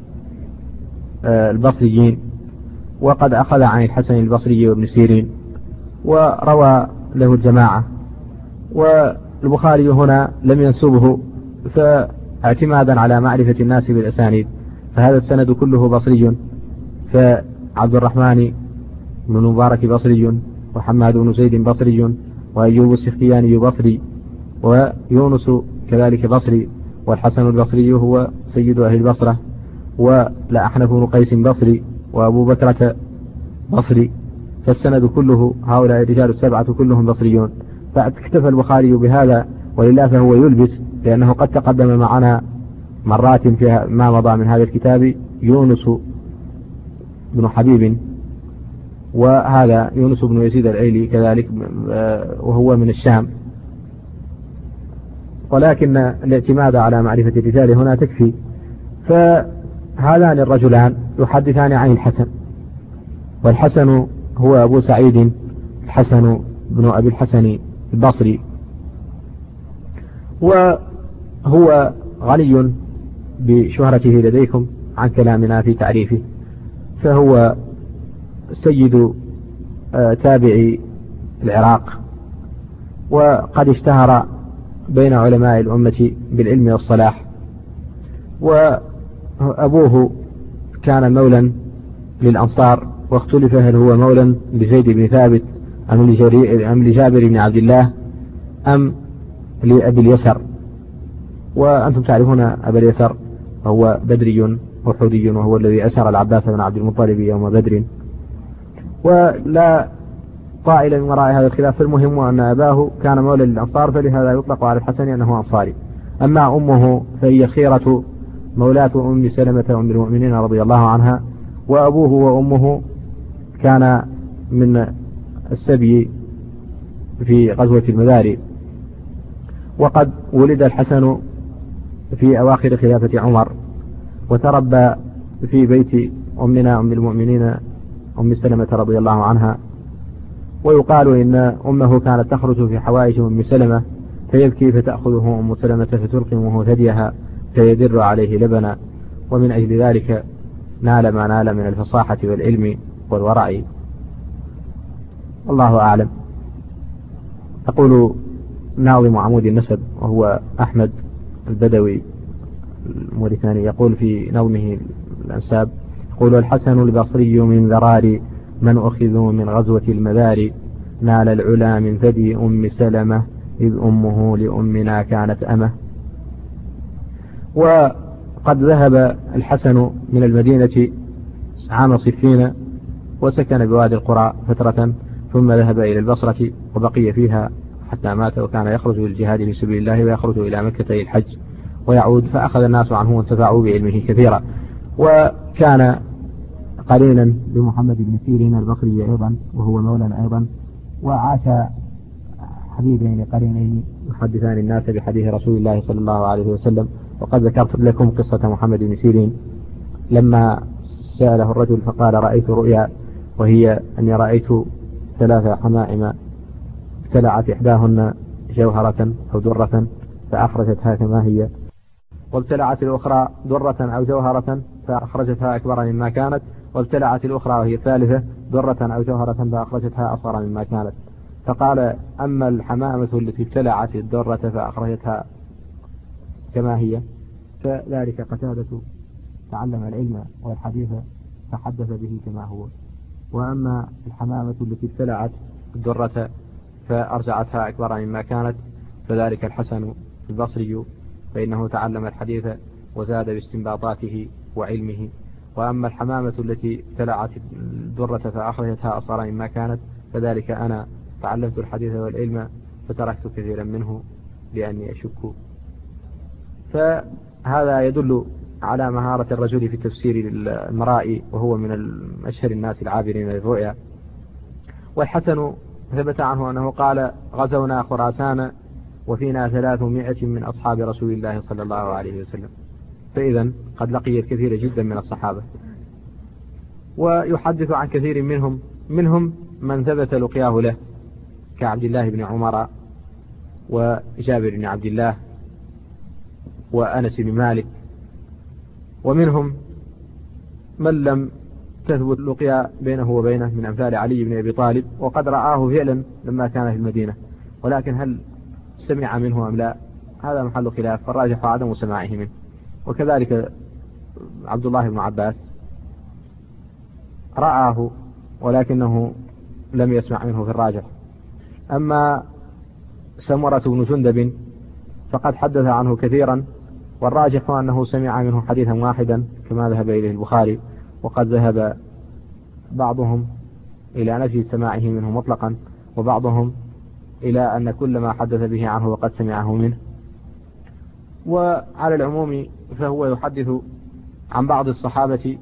البصريين، وقد أخذ عن الحسن البصري وابن سيرين، وروى له الجماعة. والبخاري هنا لم ينسبه فاعتمادا على معرفة الناس بالأسانيد، فهذا السند كله بصري. فعبد الرحمن بن المبارك بصري، وحماد بن زيد بصري، وأيوب السختياني بصري، ويونس كذلك بصري، والحسن البصري هو سيد أهل البصرة، ولأحنف بن قيس بصري، وأبو بكرة بصري. فالسند كله هؤلاء الرجال السبعة كلهم بصريون. فاكتفى البخاري بهذا، ولله فهو يلبس، لأنه قد تقدم معنا مرات في ما مضى من هذا الكتاب يونس بن حبيب، وهذا يونس بن يزيد الأيلي كذلك، وهو من الشام. ولكن الاعتماد على معرفة الرجال هنا تكفي. فهذان الرجلان يحدثان عن الحسن، والحسن هو أبو سعيد الحسن بن أبي الحسن البصري، وهو غني بشهرته لديكم عن كلامنا في تعريفه. فهو سيد تابعي العراق، وقد اشتهر بين علماء الأمة بالعلم والصلاح. وأبوه كان مولا للأنصار، واختلف هل هو مولا لزيد بن ثابت أم لجابر بن عبد الله أم لأبي اليسر. وأنتم تعرفون أبا اليسر هو بدري أحدي، وهو الذي أسر العباس بن عبد المطلب يوم بدر. ولا طائل من وراء هذا الخلاف، فالمهم أن أباه كان مولا للأنصار، فلهذا يطلق على الحسن أنه أنصاري. أما أمه فهي خيرة مولاة أم سلمة أم المؤمنين رضي الله عنها، وأبوه وأمه كان من السبي في غزوة المذاري. وقد ولد الحسن في أواخر خلافة عمر، وتربى في بيت أمنا أم المؤمنين أم سلمة رضي الله عنها. ويقال إن أمه كانت تخرج في حوائج أم سلمة فيبكي فتأخذه أم سلمة فتلقمه ثديها فيدر عليه لبنا، ومن أجل ذلك نال ما نال من الفصاحة والعلم والورع. الله أعلم. أقول ناظم عمود النسب وهو أحمد البدوي الموريتاني يقول في نظمه الأنساب، يقول: الحسن البصري من ذرار من أخذوا من غزوة المذار، نال العلا من ثدي أم سلمة إذ أمه لأمنا كانت أمه. وقد ذهب الحسن من المدينة عام 60 وسكن بوادي القرى فترة، ثم ذهب إلى البصرة وبقي فيها حتى مات، وكان يخرج للجهاد في سبيل الله ويخرج إلى مكة الحج ويعود، فأخذ الناس عنه وانتفعوا بعلمه كثيرا. وكان قليلا بمحمد بن سيرين البصري أيضا وهو مولى أيضا، وعاش حبيبين قرينين يحدثان الناس بحديث رسول الله صلى الله عليه وسلم. وقد ذكرت لكم قصة محمد بن سيرين لما سأله الرجل فقال رأيت رؤيا، وهي أني رأيت 3 حمائم ابتلعت إحداهن جوهرة أو درة فأخرجتها كما هي، وابتلعت الأخرى درة أو جوهرة فأخرجتها أكبر مما كانت، وابتلعت الأخرى وهي الثالثة درة أو جوهرة فأخرجتها أصغر مما كانت. فقال أما الحمامة التي ابتلعت الدرة فأخرجتها كما هي فذلك قتادة تعلم العلم والحديث فحدث به كما هو. وأما الحمامة التي ابتلعت الدرة فأرجعتها أكبر مما كانت فذلك الحسن البصري، فإنه تعلم الحديث وزاد باستنباطاته وعلمه. وأما الحمامة التي ابتلعت الدرة فأخرجتها أصغر مما كانت فذلك أنا تعلمت الحديث والعلم فتركت كثيرا منه لأني أشك. فهذا يدل على مهارة الرجل في تفسير المرائي، وهو من أشهر الناس العابرين للرؤيا. والحسن ثبت عنه أنه قال غزونا خراسان وفينا 300 من أصحاب رسول الله صلى الله عليه وسلم، فإذا قد لقي الكثير جدا من الصحابة. ويحدث عن كثير منهم من ثبت لقياه له كعبد الله بن عمر وجابر بن عبد الله وأنس بن مالك، ومنهم من لم تثبت لقيا بينه وبينه من أمثال علي بن أبي طالب، وقد رآه فعلا لما كان في المدينة، ولكن هل سمع منه أم لا هذا محل خلاف، فالراجح عدم سماعه منه. وكذلك عبد الله بن عباس رآه ولكنه لم يسمع منه في الراجح. أما سمرة بن جندب فقد حدث عنه كثيرا، والراجح أنه سمع منه حديثا واحدا كما ذهب إليه البخاري. وقد ذهب بعضهم إلى نفي سماعه منه مطلقا، وبعضهم إلى أن كل ما حدث به عنه وقد سمعه منه. وعلى العموم فهو يحدث عن بعض الصحابة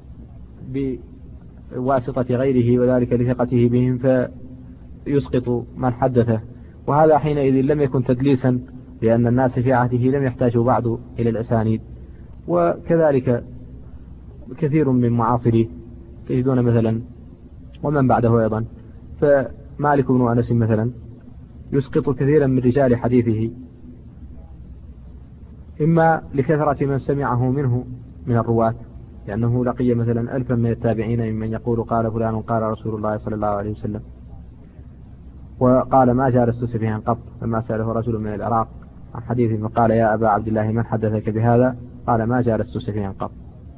بواسطة غيره، وذلك لثقته بهم فيسقط من حدثه، وهذا حينئذ لم يكن تدليسا، لأن الناس في عهده لم يحتاجوا بعد إلى الأسانيد. وكذلك كثير من معاصريه تجدون مثلا ومن بعده أيضا، فمالك بن أنس مثلا يسقط كثيرا من رجال حديثه، إما لكثرة من سمعه منه من الرواة، لأنه لقي مثلا 1000 من التابعين ممن يقول قال فلان قال رسول الله صلى الله عليه وسلم. وقال ما جالست سفيها قط، لما سأله رجل من العراق عن حديث فقال يا أبا عبد الله من حدثك بهذا؟ قال ما جالست سفيها قط.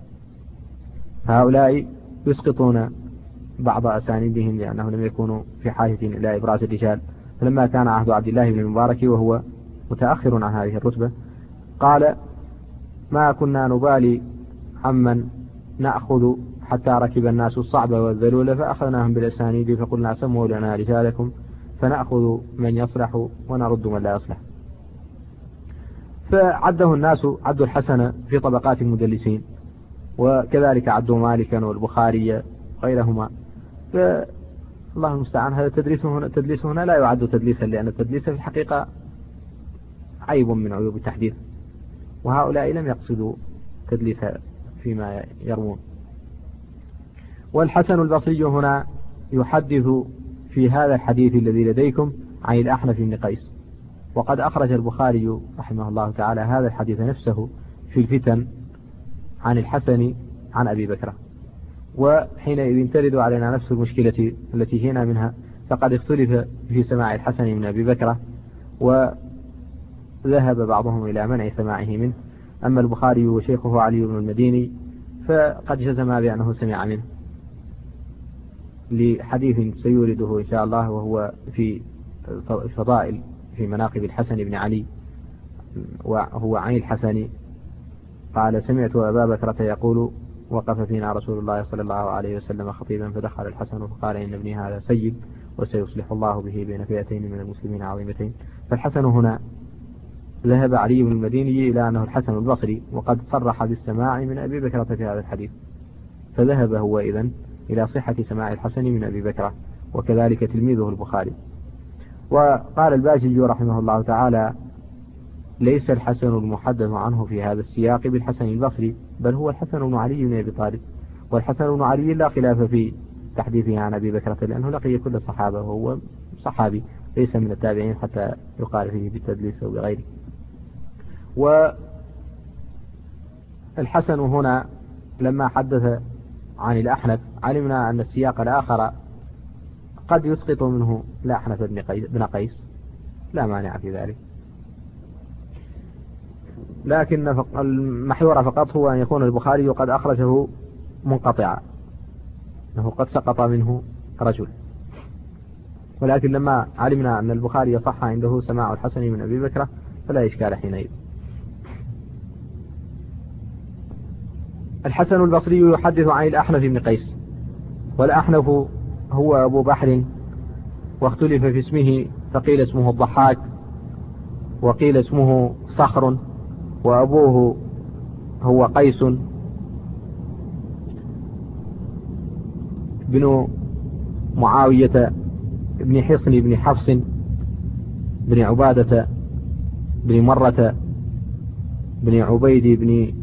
هؤلاء يسقطون بعض أسانيدهم لأنهم لم يكونوا في حاجة إلى إبراز الرجال. فلما كان عهد عبد الله بن المبارك وهو متأخر عن هذه الرتبة قال ما كنا نبالي عمن نأخذ حتى ركب الناس الصعب والذلول فأخذناهم بالأسانيد فقلنا سموا لنا رجالكم فنأخذ من يصلح ونرد من لا يصلح. فعده الناس عدوا الحسن في طبقات المدلسين، وكذلك عدوا مالكا والبخاري غيرهما. فالله المستعان هذا التدليس هنا لا يعد تدليسا، لأن التدليس في الحقيقة عيب من عيوب التحديث، وهؤلاء لم يقصدوا تدليس فيما يروون. والحسن البصري هنا يحدث في هذا الحديث الذي لديكم عن الأحنف بن قيس، وقد أخرج البخاري رحمه الله تعالى هذا الحديث نفسه في الفتن عن الحسن عن أبي بكر. وحينئذ ترد علينا نفس المشكلة التي جئنا منها، فقد اختلف في سماع الحسن من أبي بكر، وذهب بعضهم إلى منع سماعه منه. أما البخاري وشيخه علي بن المديني فقد جزم بأنه سمع منه لحديث سيورده إن شاء الله، وهو في فضائل في مناقب الحسن بن علي وهو عن الحسن قال: سمعت أبا بكرة يقول: وقف فينا رسول الله صلى الله عليه وسلم خطيبا، فدخل الحسن فقال: إن ابني هذا سيد وسيصلح الله به بين فئتين من المسلمين عظيمتين. فالحسن هنا ذهب علي بن المديني إلى أنه الحسن البصري، وقد صرح بالسماع من أبي بكرة في هذا الحديث، فذهب هو إذن إلى صحة سماع الحسن من أبي بكرة، وكذلك تلميذه البخاري. وقال الباجي رحمه الله تعالى: ليس الحسن المحدث عنه في هذا السياق بالحسن البصري، بل هو الحسن بن علي بن أبي طالب، والحسن بن علي لا خلاف في تحديثه عن أبي بكرة، لأنه لقي كل الصحابة وهو صحابي ليس من التابعين حتى يقال فيه بالتدليس أو بغيره. والحسن هنا لما حدث عن الأحنف علمنا أن السياق الآخر قد يسقط منه الأحنف بن قيس، لا مانع في ذلك، لكن المحور فقط هو أن يكون البخاري قد أخرجه منقطعا، أنه قد سقط منه رجل. ولكن لما علمنا أن البخاري صح عنده سماع الحسن من أبي بكرة فلا إشكال حينئذ. الحسن البصري يحدث عن الأحنف بن قيس، والأحنف هو أبو بحر، واختلف في اسمه، فقيل اسمه الضحاك، وقيل اسمه صخر، وأبوه هو قيس بن معاوية بن حصن بن حفص بن عبادة بن مرة بن عبيد بن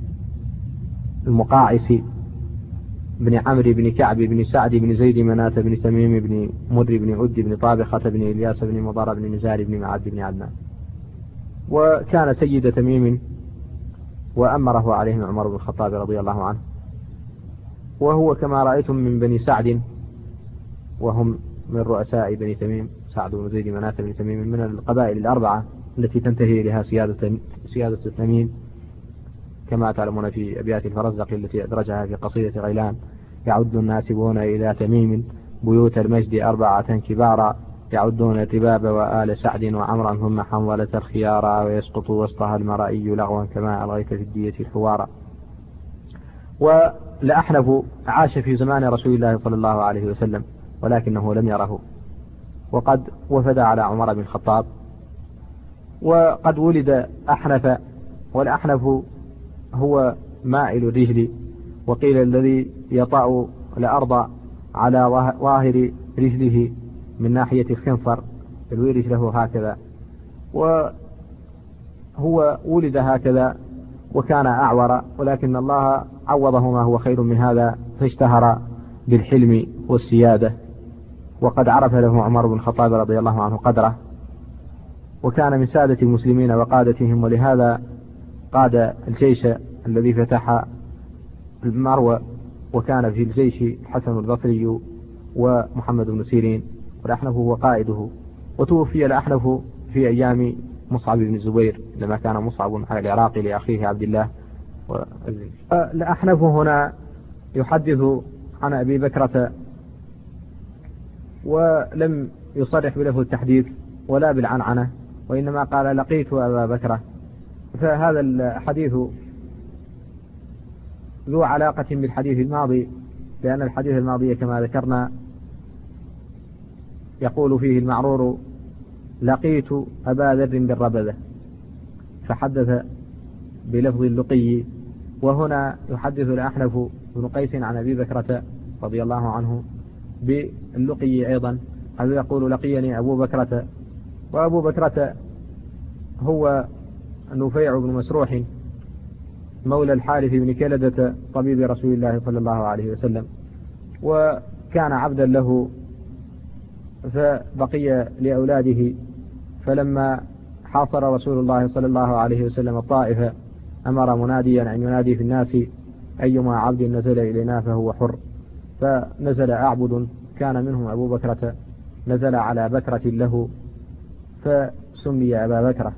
المقاعس بن عمرو بن كعب بن سعد بن زيد مناة بن تميم بن مر بن عد بن طابخة بن إلياس بن مضر بن نزار بن معد بن عدنان، وكان سيد تميم وأمره عليهم عمر بن الخطاب رضي الله عنه، وهو كما رأيتم من بني سعد، وهم من رؤساء بني تميم، سعد بن زيد مناة بن تميم من القبائل الأربعة التي تنتهي إليها سيادة تميم، كما تعلمون في أبيات الفرزدق التي أدرجها في قصيدة غيلان: يعد الناسبون إلى تميم بيوت المجد 4 كبارا، يعدون الرباب وآل سعد وعمرا ثم حنظلة الخيارا، ويسقط وسطها المرائي لغوا كما ألغيت في الدية الحوارا. ولأحنف عاش في زمان رسول الله صلى الله عليه وسلم ولكنه لم يره، وقد وفد على عمر بن الخطاب، وقد ولد أحنف، والأحنف هو مائل الرجل، وقيل الذي يطأ الأرض على ظاهر رجله من ناحية الخنصر، يلوي رجله هكذا، وهو ولد هكذا وكان أعور، ولكن الله عوضه ما هو خير من هذا، فاشتهر بالحلم والسيادة، وقد عرف له عمر بن الخطاب رضي الله عنه قدره، وكان من سادة المسلمين وقادتهم، ولهذا قاد الجيش الذي فتح المروة، وكان في الجيش الحسن البصري ومحمد بن سيرين، والأحنف هو قائده. وتوفي الأحنف في أيام مصعب بن الزبير لما كان مصعب على العراق لأخيه عبد الله. الأحنف هنا يحدث عن أبي بكرة، ولم يصرح بلفظ التحديث ولا بالعنعنة، وإنما قال: لقيت أبا بكرة. فهذا الحديث ذو علاقة بالحديث الماضي، لأن الحديث الماضي كما ذكرنا يقول فيه المعرور: لقيت أبا ذر بالربذة، فحدث بلفظ اللقي. وهنا يحدث الأحنف بن قيس عن أبي بكرة رضي الله عنه باللقي أيضا، هذا يقول: لقيني أبو بكرة. وأبو بكرة هو نفيع بن مسروح مولى الحارث بن كلدة طبيب رسول الله صلى الله عليه وسلم، وكان عبدا له فبقي لأولاده، فلما حاصر رسول الله صلى الله عليه وسلم الطائف أمر مناديا أن ينادي في الناس: أيما عبد نزل إلينا فهو حر. فنزل أعبد كان منهم أبو بكرة، نزل على بكرة له فسمي أبا بكرة.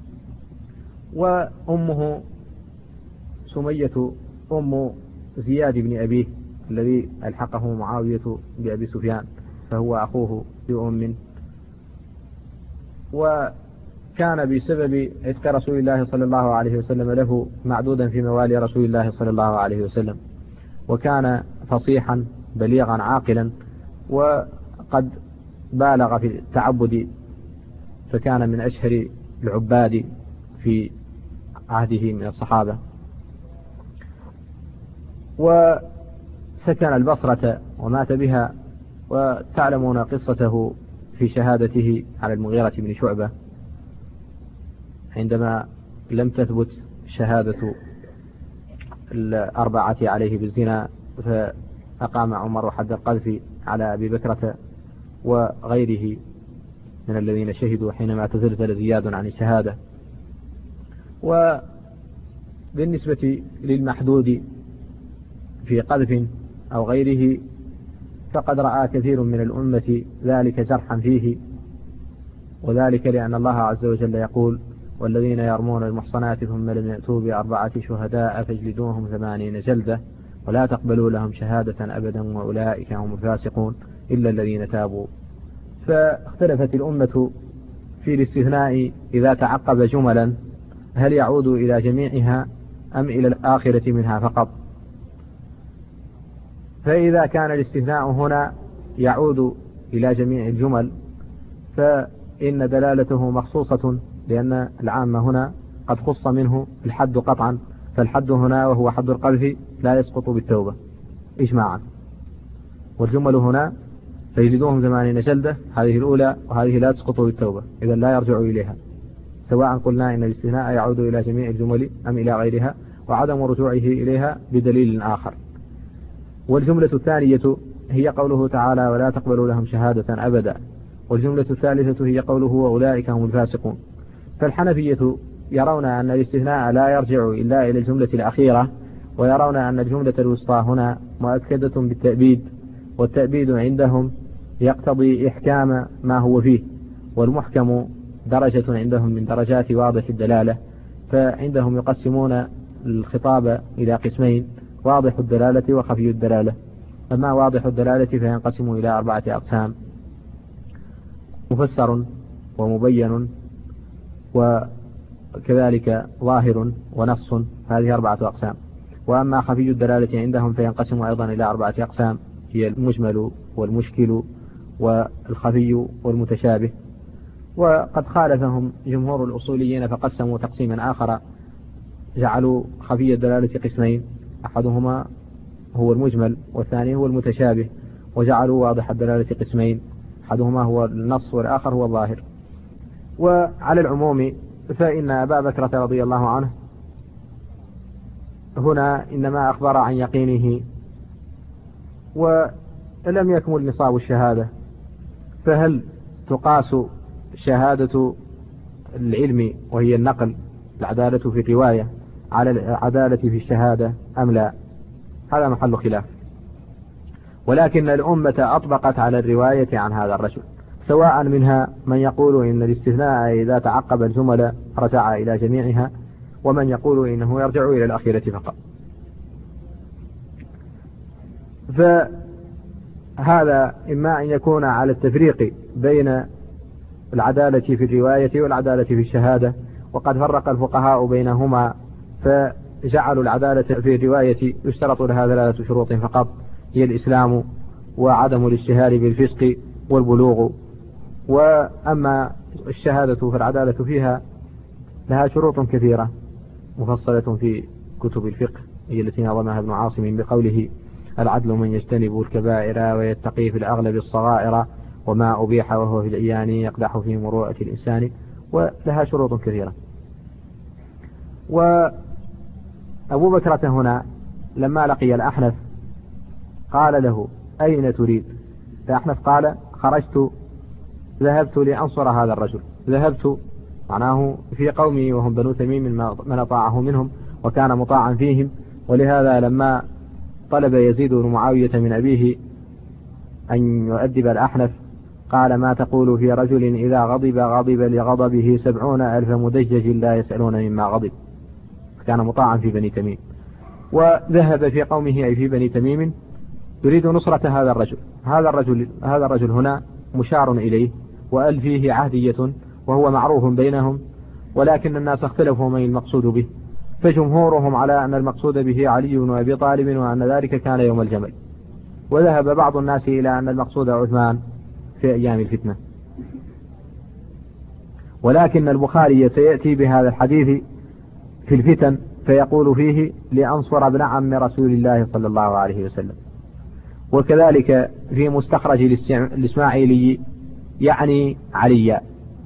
وأمه سمية أم زياد بن أبيه الذي ألحقه معاوية بأبي سفيان، فهو أخوه بأم. وكان بسبب عتق رسول الله صلى الله عليه وسلم له معدودا في موالي رسول الله صلى الله عليه وسلم، وكان فصيحا بليغا عاقلا، وقد بالغ في التعبد، فكان من أشهر العباد في عهده من الصحابة. وسكن البصرة ومات بها، وتعلمون قصته في شهادته على المغيرة بن شعبة عندما لم تثبت شهادة الأربعة عليه بالزنا، فأقام عمر حد القذف على أبي بكرة وغيره من الذين شهدوا حينما تزلزل زياد عن الشهادة. وبالنسبة للمحدود في قذف أو غيره فقد رأى كثير من الأمة ذلك جرحا فيه، وذلك لأن الله عز وجل يقول: والذين يرمون المحصنات ثم لم يأتوا ب4 شهداء فاجلدوهم 80 جلدة ولا تقبلوا لهم شهادة أبدا وأولئك هم الفاسقون إلا الذين تابوا. فاختلفت الأمة في الاستثناء إذا تعقب جملا هل يعود إلى جميعها أم إلى الآخرة منها فقط. فإذا كان الاستثناء هنا يعود إلى جميع الجمل فإن دلالته مخصوصة، لأن العام هنا قد خص منه الحد قطعا، فالحد هنا وهو حد القذف لا يسقط بالتوبة إجماعا، والجمل هنا فيجلدوهم 80 جلدة هذه الأولى وهذه لا تسقط بالتوبة، إذا لا يرجع إليها، سواء قلنا إن الاستثناء يعود إلى جميع الجمل أم إلى غيرها، وعدم رجوعه إليها بدليل آخر. والجملة الثانية هي قوله تعالى: ولا تقبلوا لهم شهادة أبدا. والجملة الثالثة هي قوله: وأولئك هم الفاسقون. فالحنفية يرون أن الاستثناء لا يرجع إلا إلى الجملة الأخيرة، ويرون أن الجملة الوسطى هنا مؤكدة بالتأبيد، والتأبيد عندهم يقتضي إحكام ما هو فيه، والمحكم درجة عندهم من درجات واضح الدلالة، فعندهم يقسمون الخطاب إلى قسمين: واضح الدلالة وخفي الدلالة. أما واضح الدلالة فينقسم إلى 4 أقسام: مفسر ومبين وكذلك ظاهر ونص، هذه 4 أقسام. وأما خفي الدلالة عندهم فينقسم أيضا إلى 4 أقسام، هي المجمل والمشكل والخفي والمتشابه. وقد خالفهم جمهور الأصوليين فقسموا تقسيما آخر، جعلوا خفي الدلالة قسمين: أحدهما هو المجمل والثاني هو المتشابه، وجعلوا واضح الدلالة قسمين: أحدهما هو النص والآخر هو الظاهر. وعلى العموم فإن أبا بكرة رضي الله عنه هنا إنما أخبر عن يقينه ولم يكمل نصاب الشهادة، فهل تقاس شهادة العلم وهي النقل، العدالة في الرواية، على العدالة في الشهادة أم لا؟ هذا محل خلاف. ولكن الأمة أطبقت على الرواية عن هذا الرجل، سواء منها من يقول إن الاستثناء إذا تعقب الجمل رجع إلى جميعها، ومن يقول إنه يرجع إلى الأخيرة فقط. فهذا إما أن يكون على التفريق بين العدالة في الرواية والعدالة في الشهادة، وقد فرق الفقهاء بينهما فجعلوا العدالة في الرواية يشترط لها 3 شروط فقط، هي الإسلام وعدم الاشتهار بالفسق والبلوغ. وأما الشهادة فالعدالة فيها لها شروط كثيرة مفصلة في كتب الفقه، هي التي نظمها ابن عاصم بقوله: العدل من يجتنب الكبائر ويتقي في الأغلب الصغائر، وما أبيح وهو في العيان يقدح في مروءة الإنسان. ولها شروط كثيرة. وأبو بكرة هنا لما لقي الأحنف قال له: أين تريد؟ الأحنف قال: خرجت ذهبت لأنصر هذا الرجل، ذهبت معناه في قومي وهم بنو تميم من أطاعه منهم وكان مطاعا فيهم. ولهذا لما طلب يزيد بن معاوية من أبيه أن يؤدب الأحنف قال: ما تقول في رجل إذا غضب لغضبه 70,000 مدجج لا يسألون مما غضب؟ كان مطاعا في بني تميم، وذهب في قومه أي في بني تميم يريد نصرة هذا الرجل. هذا الرجل هنا مشار إليه، وأل فيه عهدية، وهو معروف بينهم، ولكن الناس اختلفوا من المقصود به، فجمهورهم على أن المقصود به علي بن أبي طالب وأن ذلك كان يوم الجمل، وذهب بعض الناس إلى أن المقصود عثمان في أيام الفتنة. ولكن البخاري سيأتي بهذا الحديث في الفتن فيقول فيه لأنصر ابن عم رسول الله صلى الله عليه وسلم. وكذلك في مستخرج الإسماعيلي يعني عليا،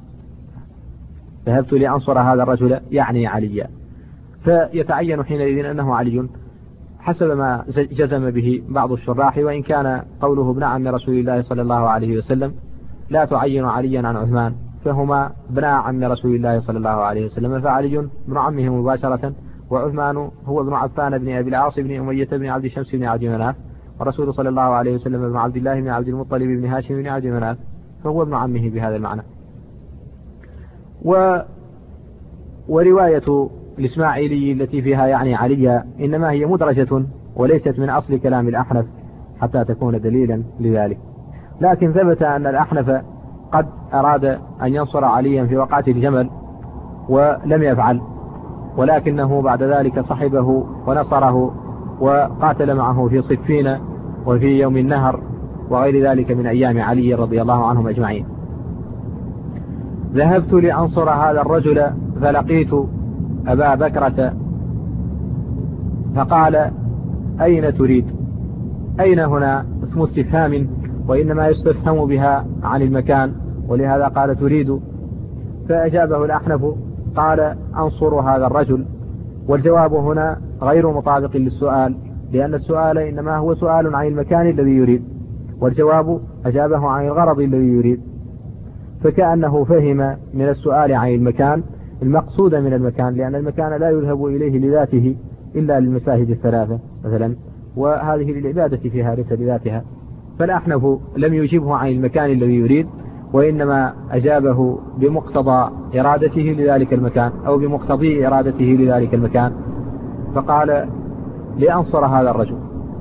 ذهبت لأنصر هذا الرجل يعني عليا، فيتعين حينئذ أنه علي حسب ما جزم به بعض الشراح، وإن كان قوله ابن عم رسول الله صلى الله عليه وسلم لا تعين عليا عن عثمان، فهما ابن عم رسول الله صلى الله عليه وسلم، فعلي ابن عمه مباشرة، وعثمان هو ابن عفان بن أبي العاص بن أمية بن عبد شمس بن عبد مناف، ورسول صلى الله عليه وسلم ابن عبد الله بن عبد المطلب بن هاشم بن عبد مناف، فهو ابن عمه بهذا المعنى. ورواية الإسماعيلي التي فيها يعني عليا إنما هي مدرجة وليست من أصل كلام الأحنف حتى تكون دليلا لذلك. لكن ثبت أن الأحنف قد أراد أن ينصر عليا في وقعة الجمل ولم يفعل، ولكنه بعد ذلك صحبه ونصره وقاتل معه في صفين وفي يوم النهر وغير ذلك من أيام علي رضي الله عنهم أجمعين. ذهبت لأنصر هذا الرجل فلقيت أبا بكرة فقال أين تريد؟ أين هنا اسم استفهام، وإنما يستفهم بها عن المكان، ولهذا قال تريد. فأجابه الأحنف قال أنصر هذا الرجل، والجواب هنا غير مطابق للسؤال، لأن السؤال إنما هو سؤال عن المكان الذي يريد، والجواب أجابه عن الغرض الذي يريد، فكأنه فهم من السؤال عن المكان المقصود من المكان، لأن المكان لا يذهب إليه لذاته إلا للمساجد الثلاثة مثلا، وهذه للعبادة فيها ليس لذاتها. فالأحنف لم يجيبه عن المكان الذي يريد، وإنما أجابه بمقتضى إرادته لذلك المكان أو بمقتضي إرادته لذلك المكان، فقال لأنصر هذا الرجل.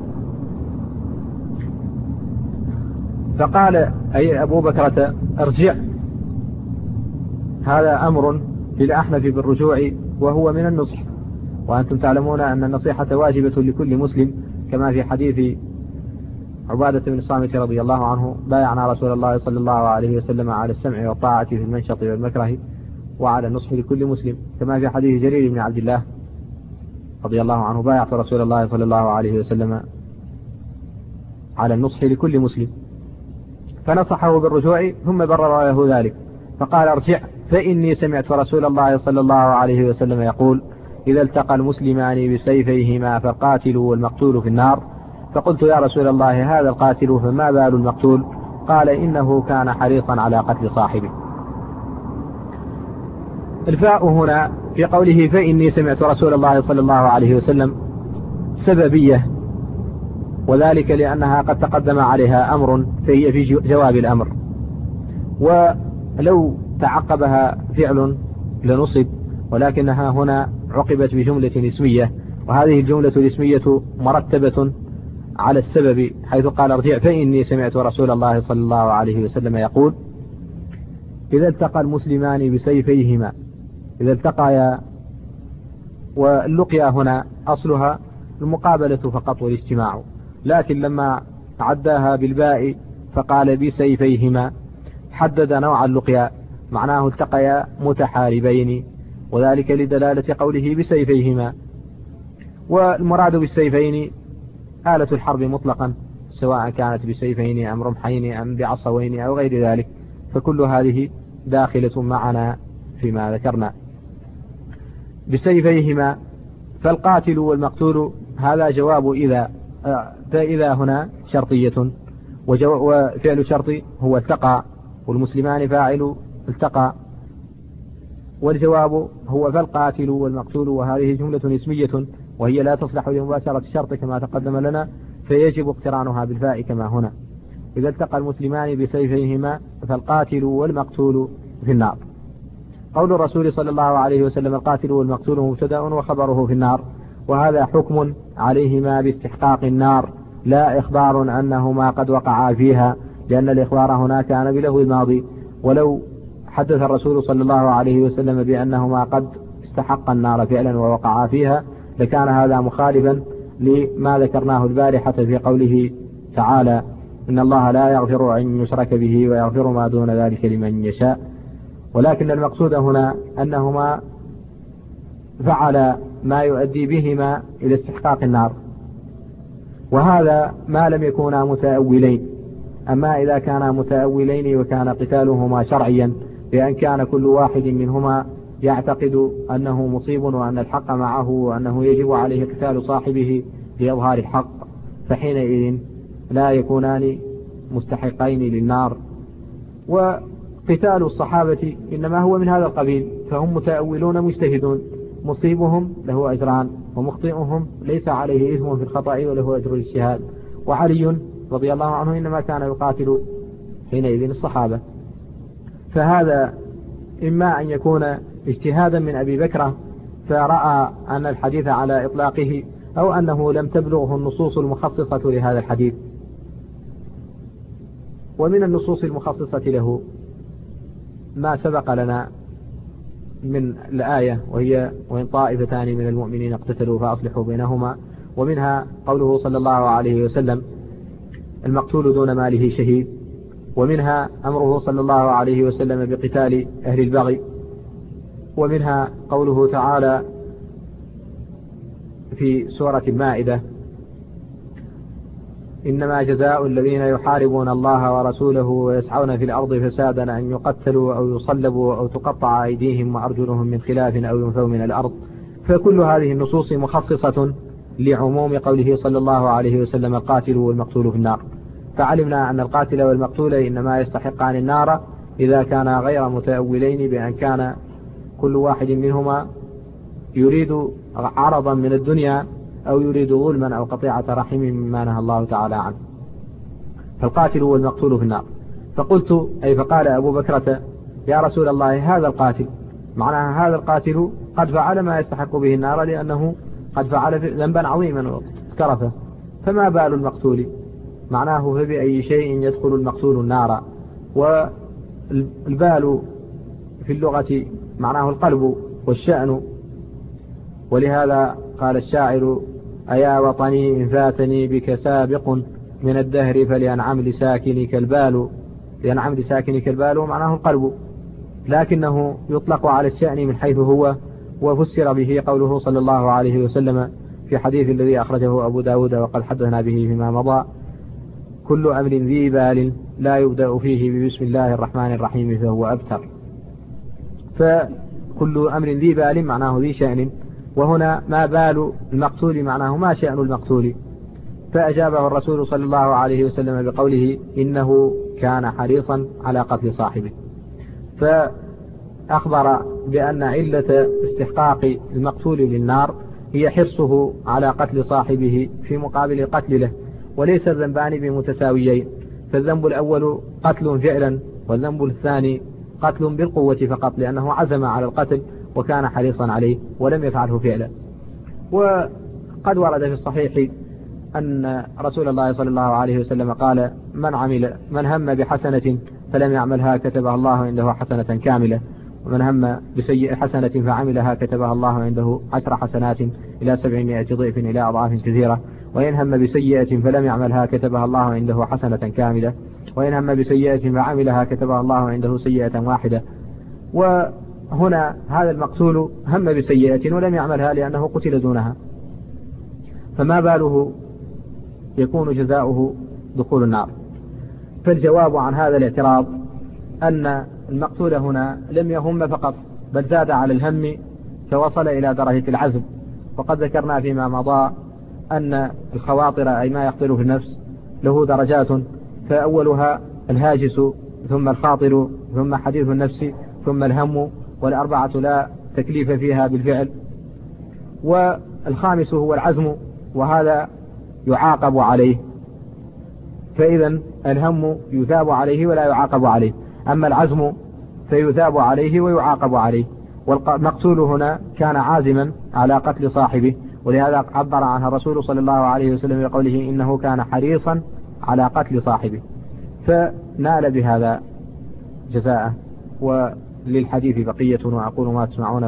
فقال أي أبو بكرة ارجع، هذا أمر للأحنف بالرجوع وهو من النصح، وأنتم تعلمون أن النصيحة واجبة لكل مسلم، كما في حديث عبادة بن الصامت رضي الله عنه بايعنا رسول الله صلى الله عليه وسلم على السمع والطاعة في المنشط والمكره وعلى النصح لكل مسلم، كما في حديث جرير بن عبد الله رضي الله عنه بايعت رسول الله صلى الله عليه وسلم على النصح لكل مسلم، فنصحه بالرجوع ثم برر له ذلك، فقال ارجع فإني سمعت رسول الله صلى الله عليه وسلم يقول إذا التقى المسلمان بسيفيهما فالقاتل والمقتول في النار. فقلت يا رسول الله هذا القاتل فما بال المقتول؟ قال إنه كان حريصا على قتل صاحبه. الفاء هنا في قوله فإني سمعت رسول الله صلى الله عليه وسلم سببية، وذلك لأنها قد تقدم عليها أمر فهي في جواب الأمر، ولو تعقبها فعل لنصب، ولكنها هنا عقبت بجملة اسمية، وهذه الجملة الاسمية مرتبة على السبب، حيث قال ارجع فإني سمعت رسول الله صلى الله عليه وسلم يقول إذا التقى المسلمان بسيفيهما، إذا التقيا، واللقيا هنا أصلها المقابلة فقط والاجتماع، لكن لما عداها بالباء فقال بسيفيهما حدد نوع اللقيا، معناه التقيا متحاربين، وذلك لدلالة قوله بسيفيهما. والمراد بالسيفين آلة الحرب مطلقا، سواء كانت بسيفين أم رمحين أم بعصوين أو غير ذلك، فكل هذه داخلة معنا فيما ذكرنا. بسيفيهما فالقاتل والمقتول، هذا جواب إذا، فإذا هنا شرطية، وفعل شرط هو التقى، والمسلمان فاعل التقى، والجواب هو فالقاتل والمقتول، وهذه جملة اسمية وهي لا تصلح لمباشرة الشرط كما تقدم لنا، فيجب اقترانها بالفاء كما هنا. إذا التقى المسلمان بسيفيهما فالقاتل والمقتول في النار. قول الرسول صلى الله عليه وسلم القاتل والمقتول مبتدأ وخبره في النار، وهذا حكم عليهما باستحقاق النار، لا إخبار أنهما قد وقعا فيها، لأن الإخبار هنا كان بلفظ الماضي، ولو حدث الرسول صلى الله عليه وسلم بأنهما قد استحق النار فعلا ووقعا فيها، لكان هذا مخالفا لما ذكرناه البارحة في قوله تعالى: إن الله لا يغفر أن يشرك به ويغفر ما دون ذلك لمن يشاء. ولكن المقصود هنا أنهما فعل ما يؤدي بهما إلى استحقاق النار، وهذا ما لم يكونا متأولين. أما إذا كانا متأولين وكان قتالهما شرعيا بأن كان كل واحد منهما يعتقد أنه مصيب وأن الحق معه وأنه يجب عليه قتال صاحبه لإظهار الحق، فحينئذ لا يكونان مستحقين للنار. وقتال الصحابة إنما هو من هذا القبيل، فهم متأولون مجتهدون، مصيبهم له أجران ومخطئهم ليس عليه إثم في الخطأ وله أجر الاجتهاد. وعلي رضي الله عنه إنما كان يقاتل حينئذ الصحابة، فهذا إما أن يكون اجتهادا من أبي بكر فرأى أن الحديث على إطلاقه، أو أنه لم تبلغه النصوص المخصصة لهذا الحديث. ومن النصوص المخصصة له ما سبق لنا من الآية، وهي: وإن طائفتان من المؤمنين اقتتلوا فأصلحوا بينهما. ومنها قوله صلى الله عليه وسلم: المقتول دون ماله شهيد. ومنها أمره صلى الله عليه وسلم بقتال أهل البغي. ومنها قوله تعالى في سورة المائدة: إنما جزاء الذين يحاربون الله ورسوله ويسعون في الأرض فسادا أن يقتلوا أو يصلبوا أو تقطع أيديهم وأرجلهم من خلاف أو ينفوا من الأرض. فكل هذه النصوص مخصصة لعموم قوله صلى الله عليه وسلم: القاتل والمقتول في النار. فعلمنا أن القاتل والمقتول إنما يستحقان النار إذا كانا غير متأولين بأن كان كل واحد منهما يريد عرضا من الدنيا أو يريد ظلما أو قطيعة رحم مما نهى الله تعالى عنه. فالقاتل والمقتول في النار. فقلت أي فقال أبو بكرة: يا رسول الله، هذا القاتل معناها هذا القاتل قد فعل ما يستحق به النار لأنه قد فعل ذنبا عظيما واتكرفه، فما بال المقتول؟ معناه فبأي شيء يدخل المقتول النار. والبال في اللغة معناه القلب والشأن، ولهذا قال الشاعر: أيا وطني إن فاتني بك سابق من الدهر فلينعم لساكنك البال. لينعم لساكنك البال معناه القلب، لكنه يطلق على الشأن من حيث هو. وفسر به قوله صلى الله عليه وسلم في حديث الذي أخرجه أبو داود وقد حدثنا به فيما مضى: كل أمر ذي بال لا يبدأ فيه بسم الله الرحمن الرحيم فهو أبتر. فكل أمر ذي بال معناه ذي شأن، وهنا ما بال المقتول معناه ما شأن المقتول. فأجابه الرسول صلى الله عليه وسلم بقوله: إنه كان حريصا على قتل صاحبه. فأخبر بأن علة استحقاق المقتول للنار هي حرصه على قتل صاحبه في مقابل القتل له، وليس الذنبان بمتساويين. فالذنب الأول قتل فعلا، والذنب الثاني قتل بالقوة فقط، لأنه عزم على القتل وكان حريصا عليه ولم يفعله فعلا. وقد ورد في الصحيح أن رسول الله صلى الله عليه وسلم قال: من هم بحسنة فلم يعملها كتبها الله عنده حسنة كاملة، ومن هم بسيئة حسنة فعملها كتبها الله عنده 10 حسنات إلى 700 ضعف إلى أضعاف كثيرة، وإن هم بسيئة فلم يعملها كتبها الله عنده حسنة كاملة، وإن هم بسيئة فعملها كتبها الله عنده سيئة واحدة. وهنا هذا المقتول هم بسيئة ولم يعملها لأنه قتل دونها، فما باله يكون جزاؤه دخول النار؟ فالجواب عن هذا الاعتراض أن المقتول هنا لم يهم فقط، بل زاد على الهم فوصل إلى درجة العزم. وقد ذكرنا فيما مضى أن الخواطر أي ما يخطر في النفس له درجات، فأولها الهاجس، ثم الخاطر، ثم حديث النفس، ثم الهم، والأربعة لا تكليف فيها بالفعل. والخامس هو العزم، وهذا يعاقب عليه. فإذا الهم يثاب عليه ولا يعاقب عليه، أما العزم فيثاب عليه ويعاقب عليه. والمقتول هنا كان عازما على قتل صاحبه، ولهذا عبر عنها الرسول صلى الله عليه وسلم بقوله: إنه كان حريصا على قتل صاحبه، فنال بهذا جزاءه. للحديث بقية وأقول ما تسمعون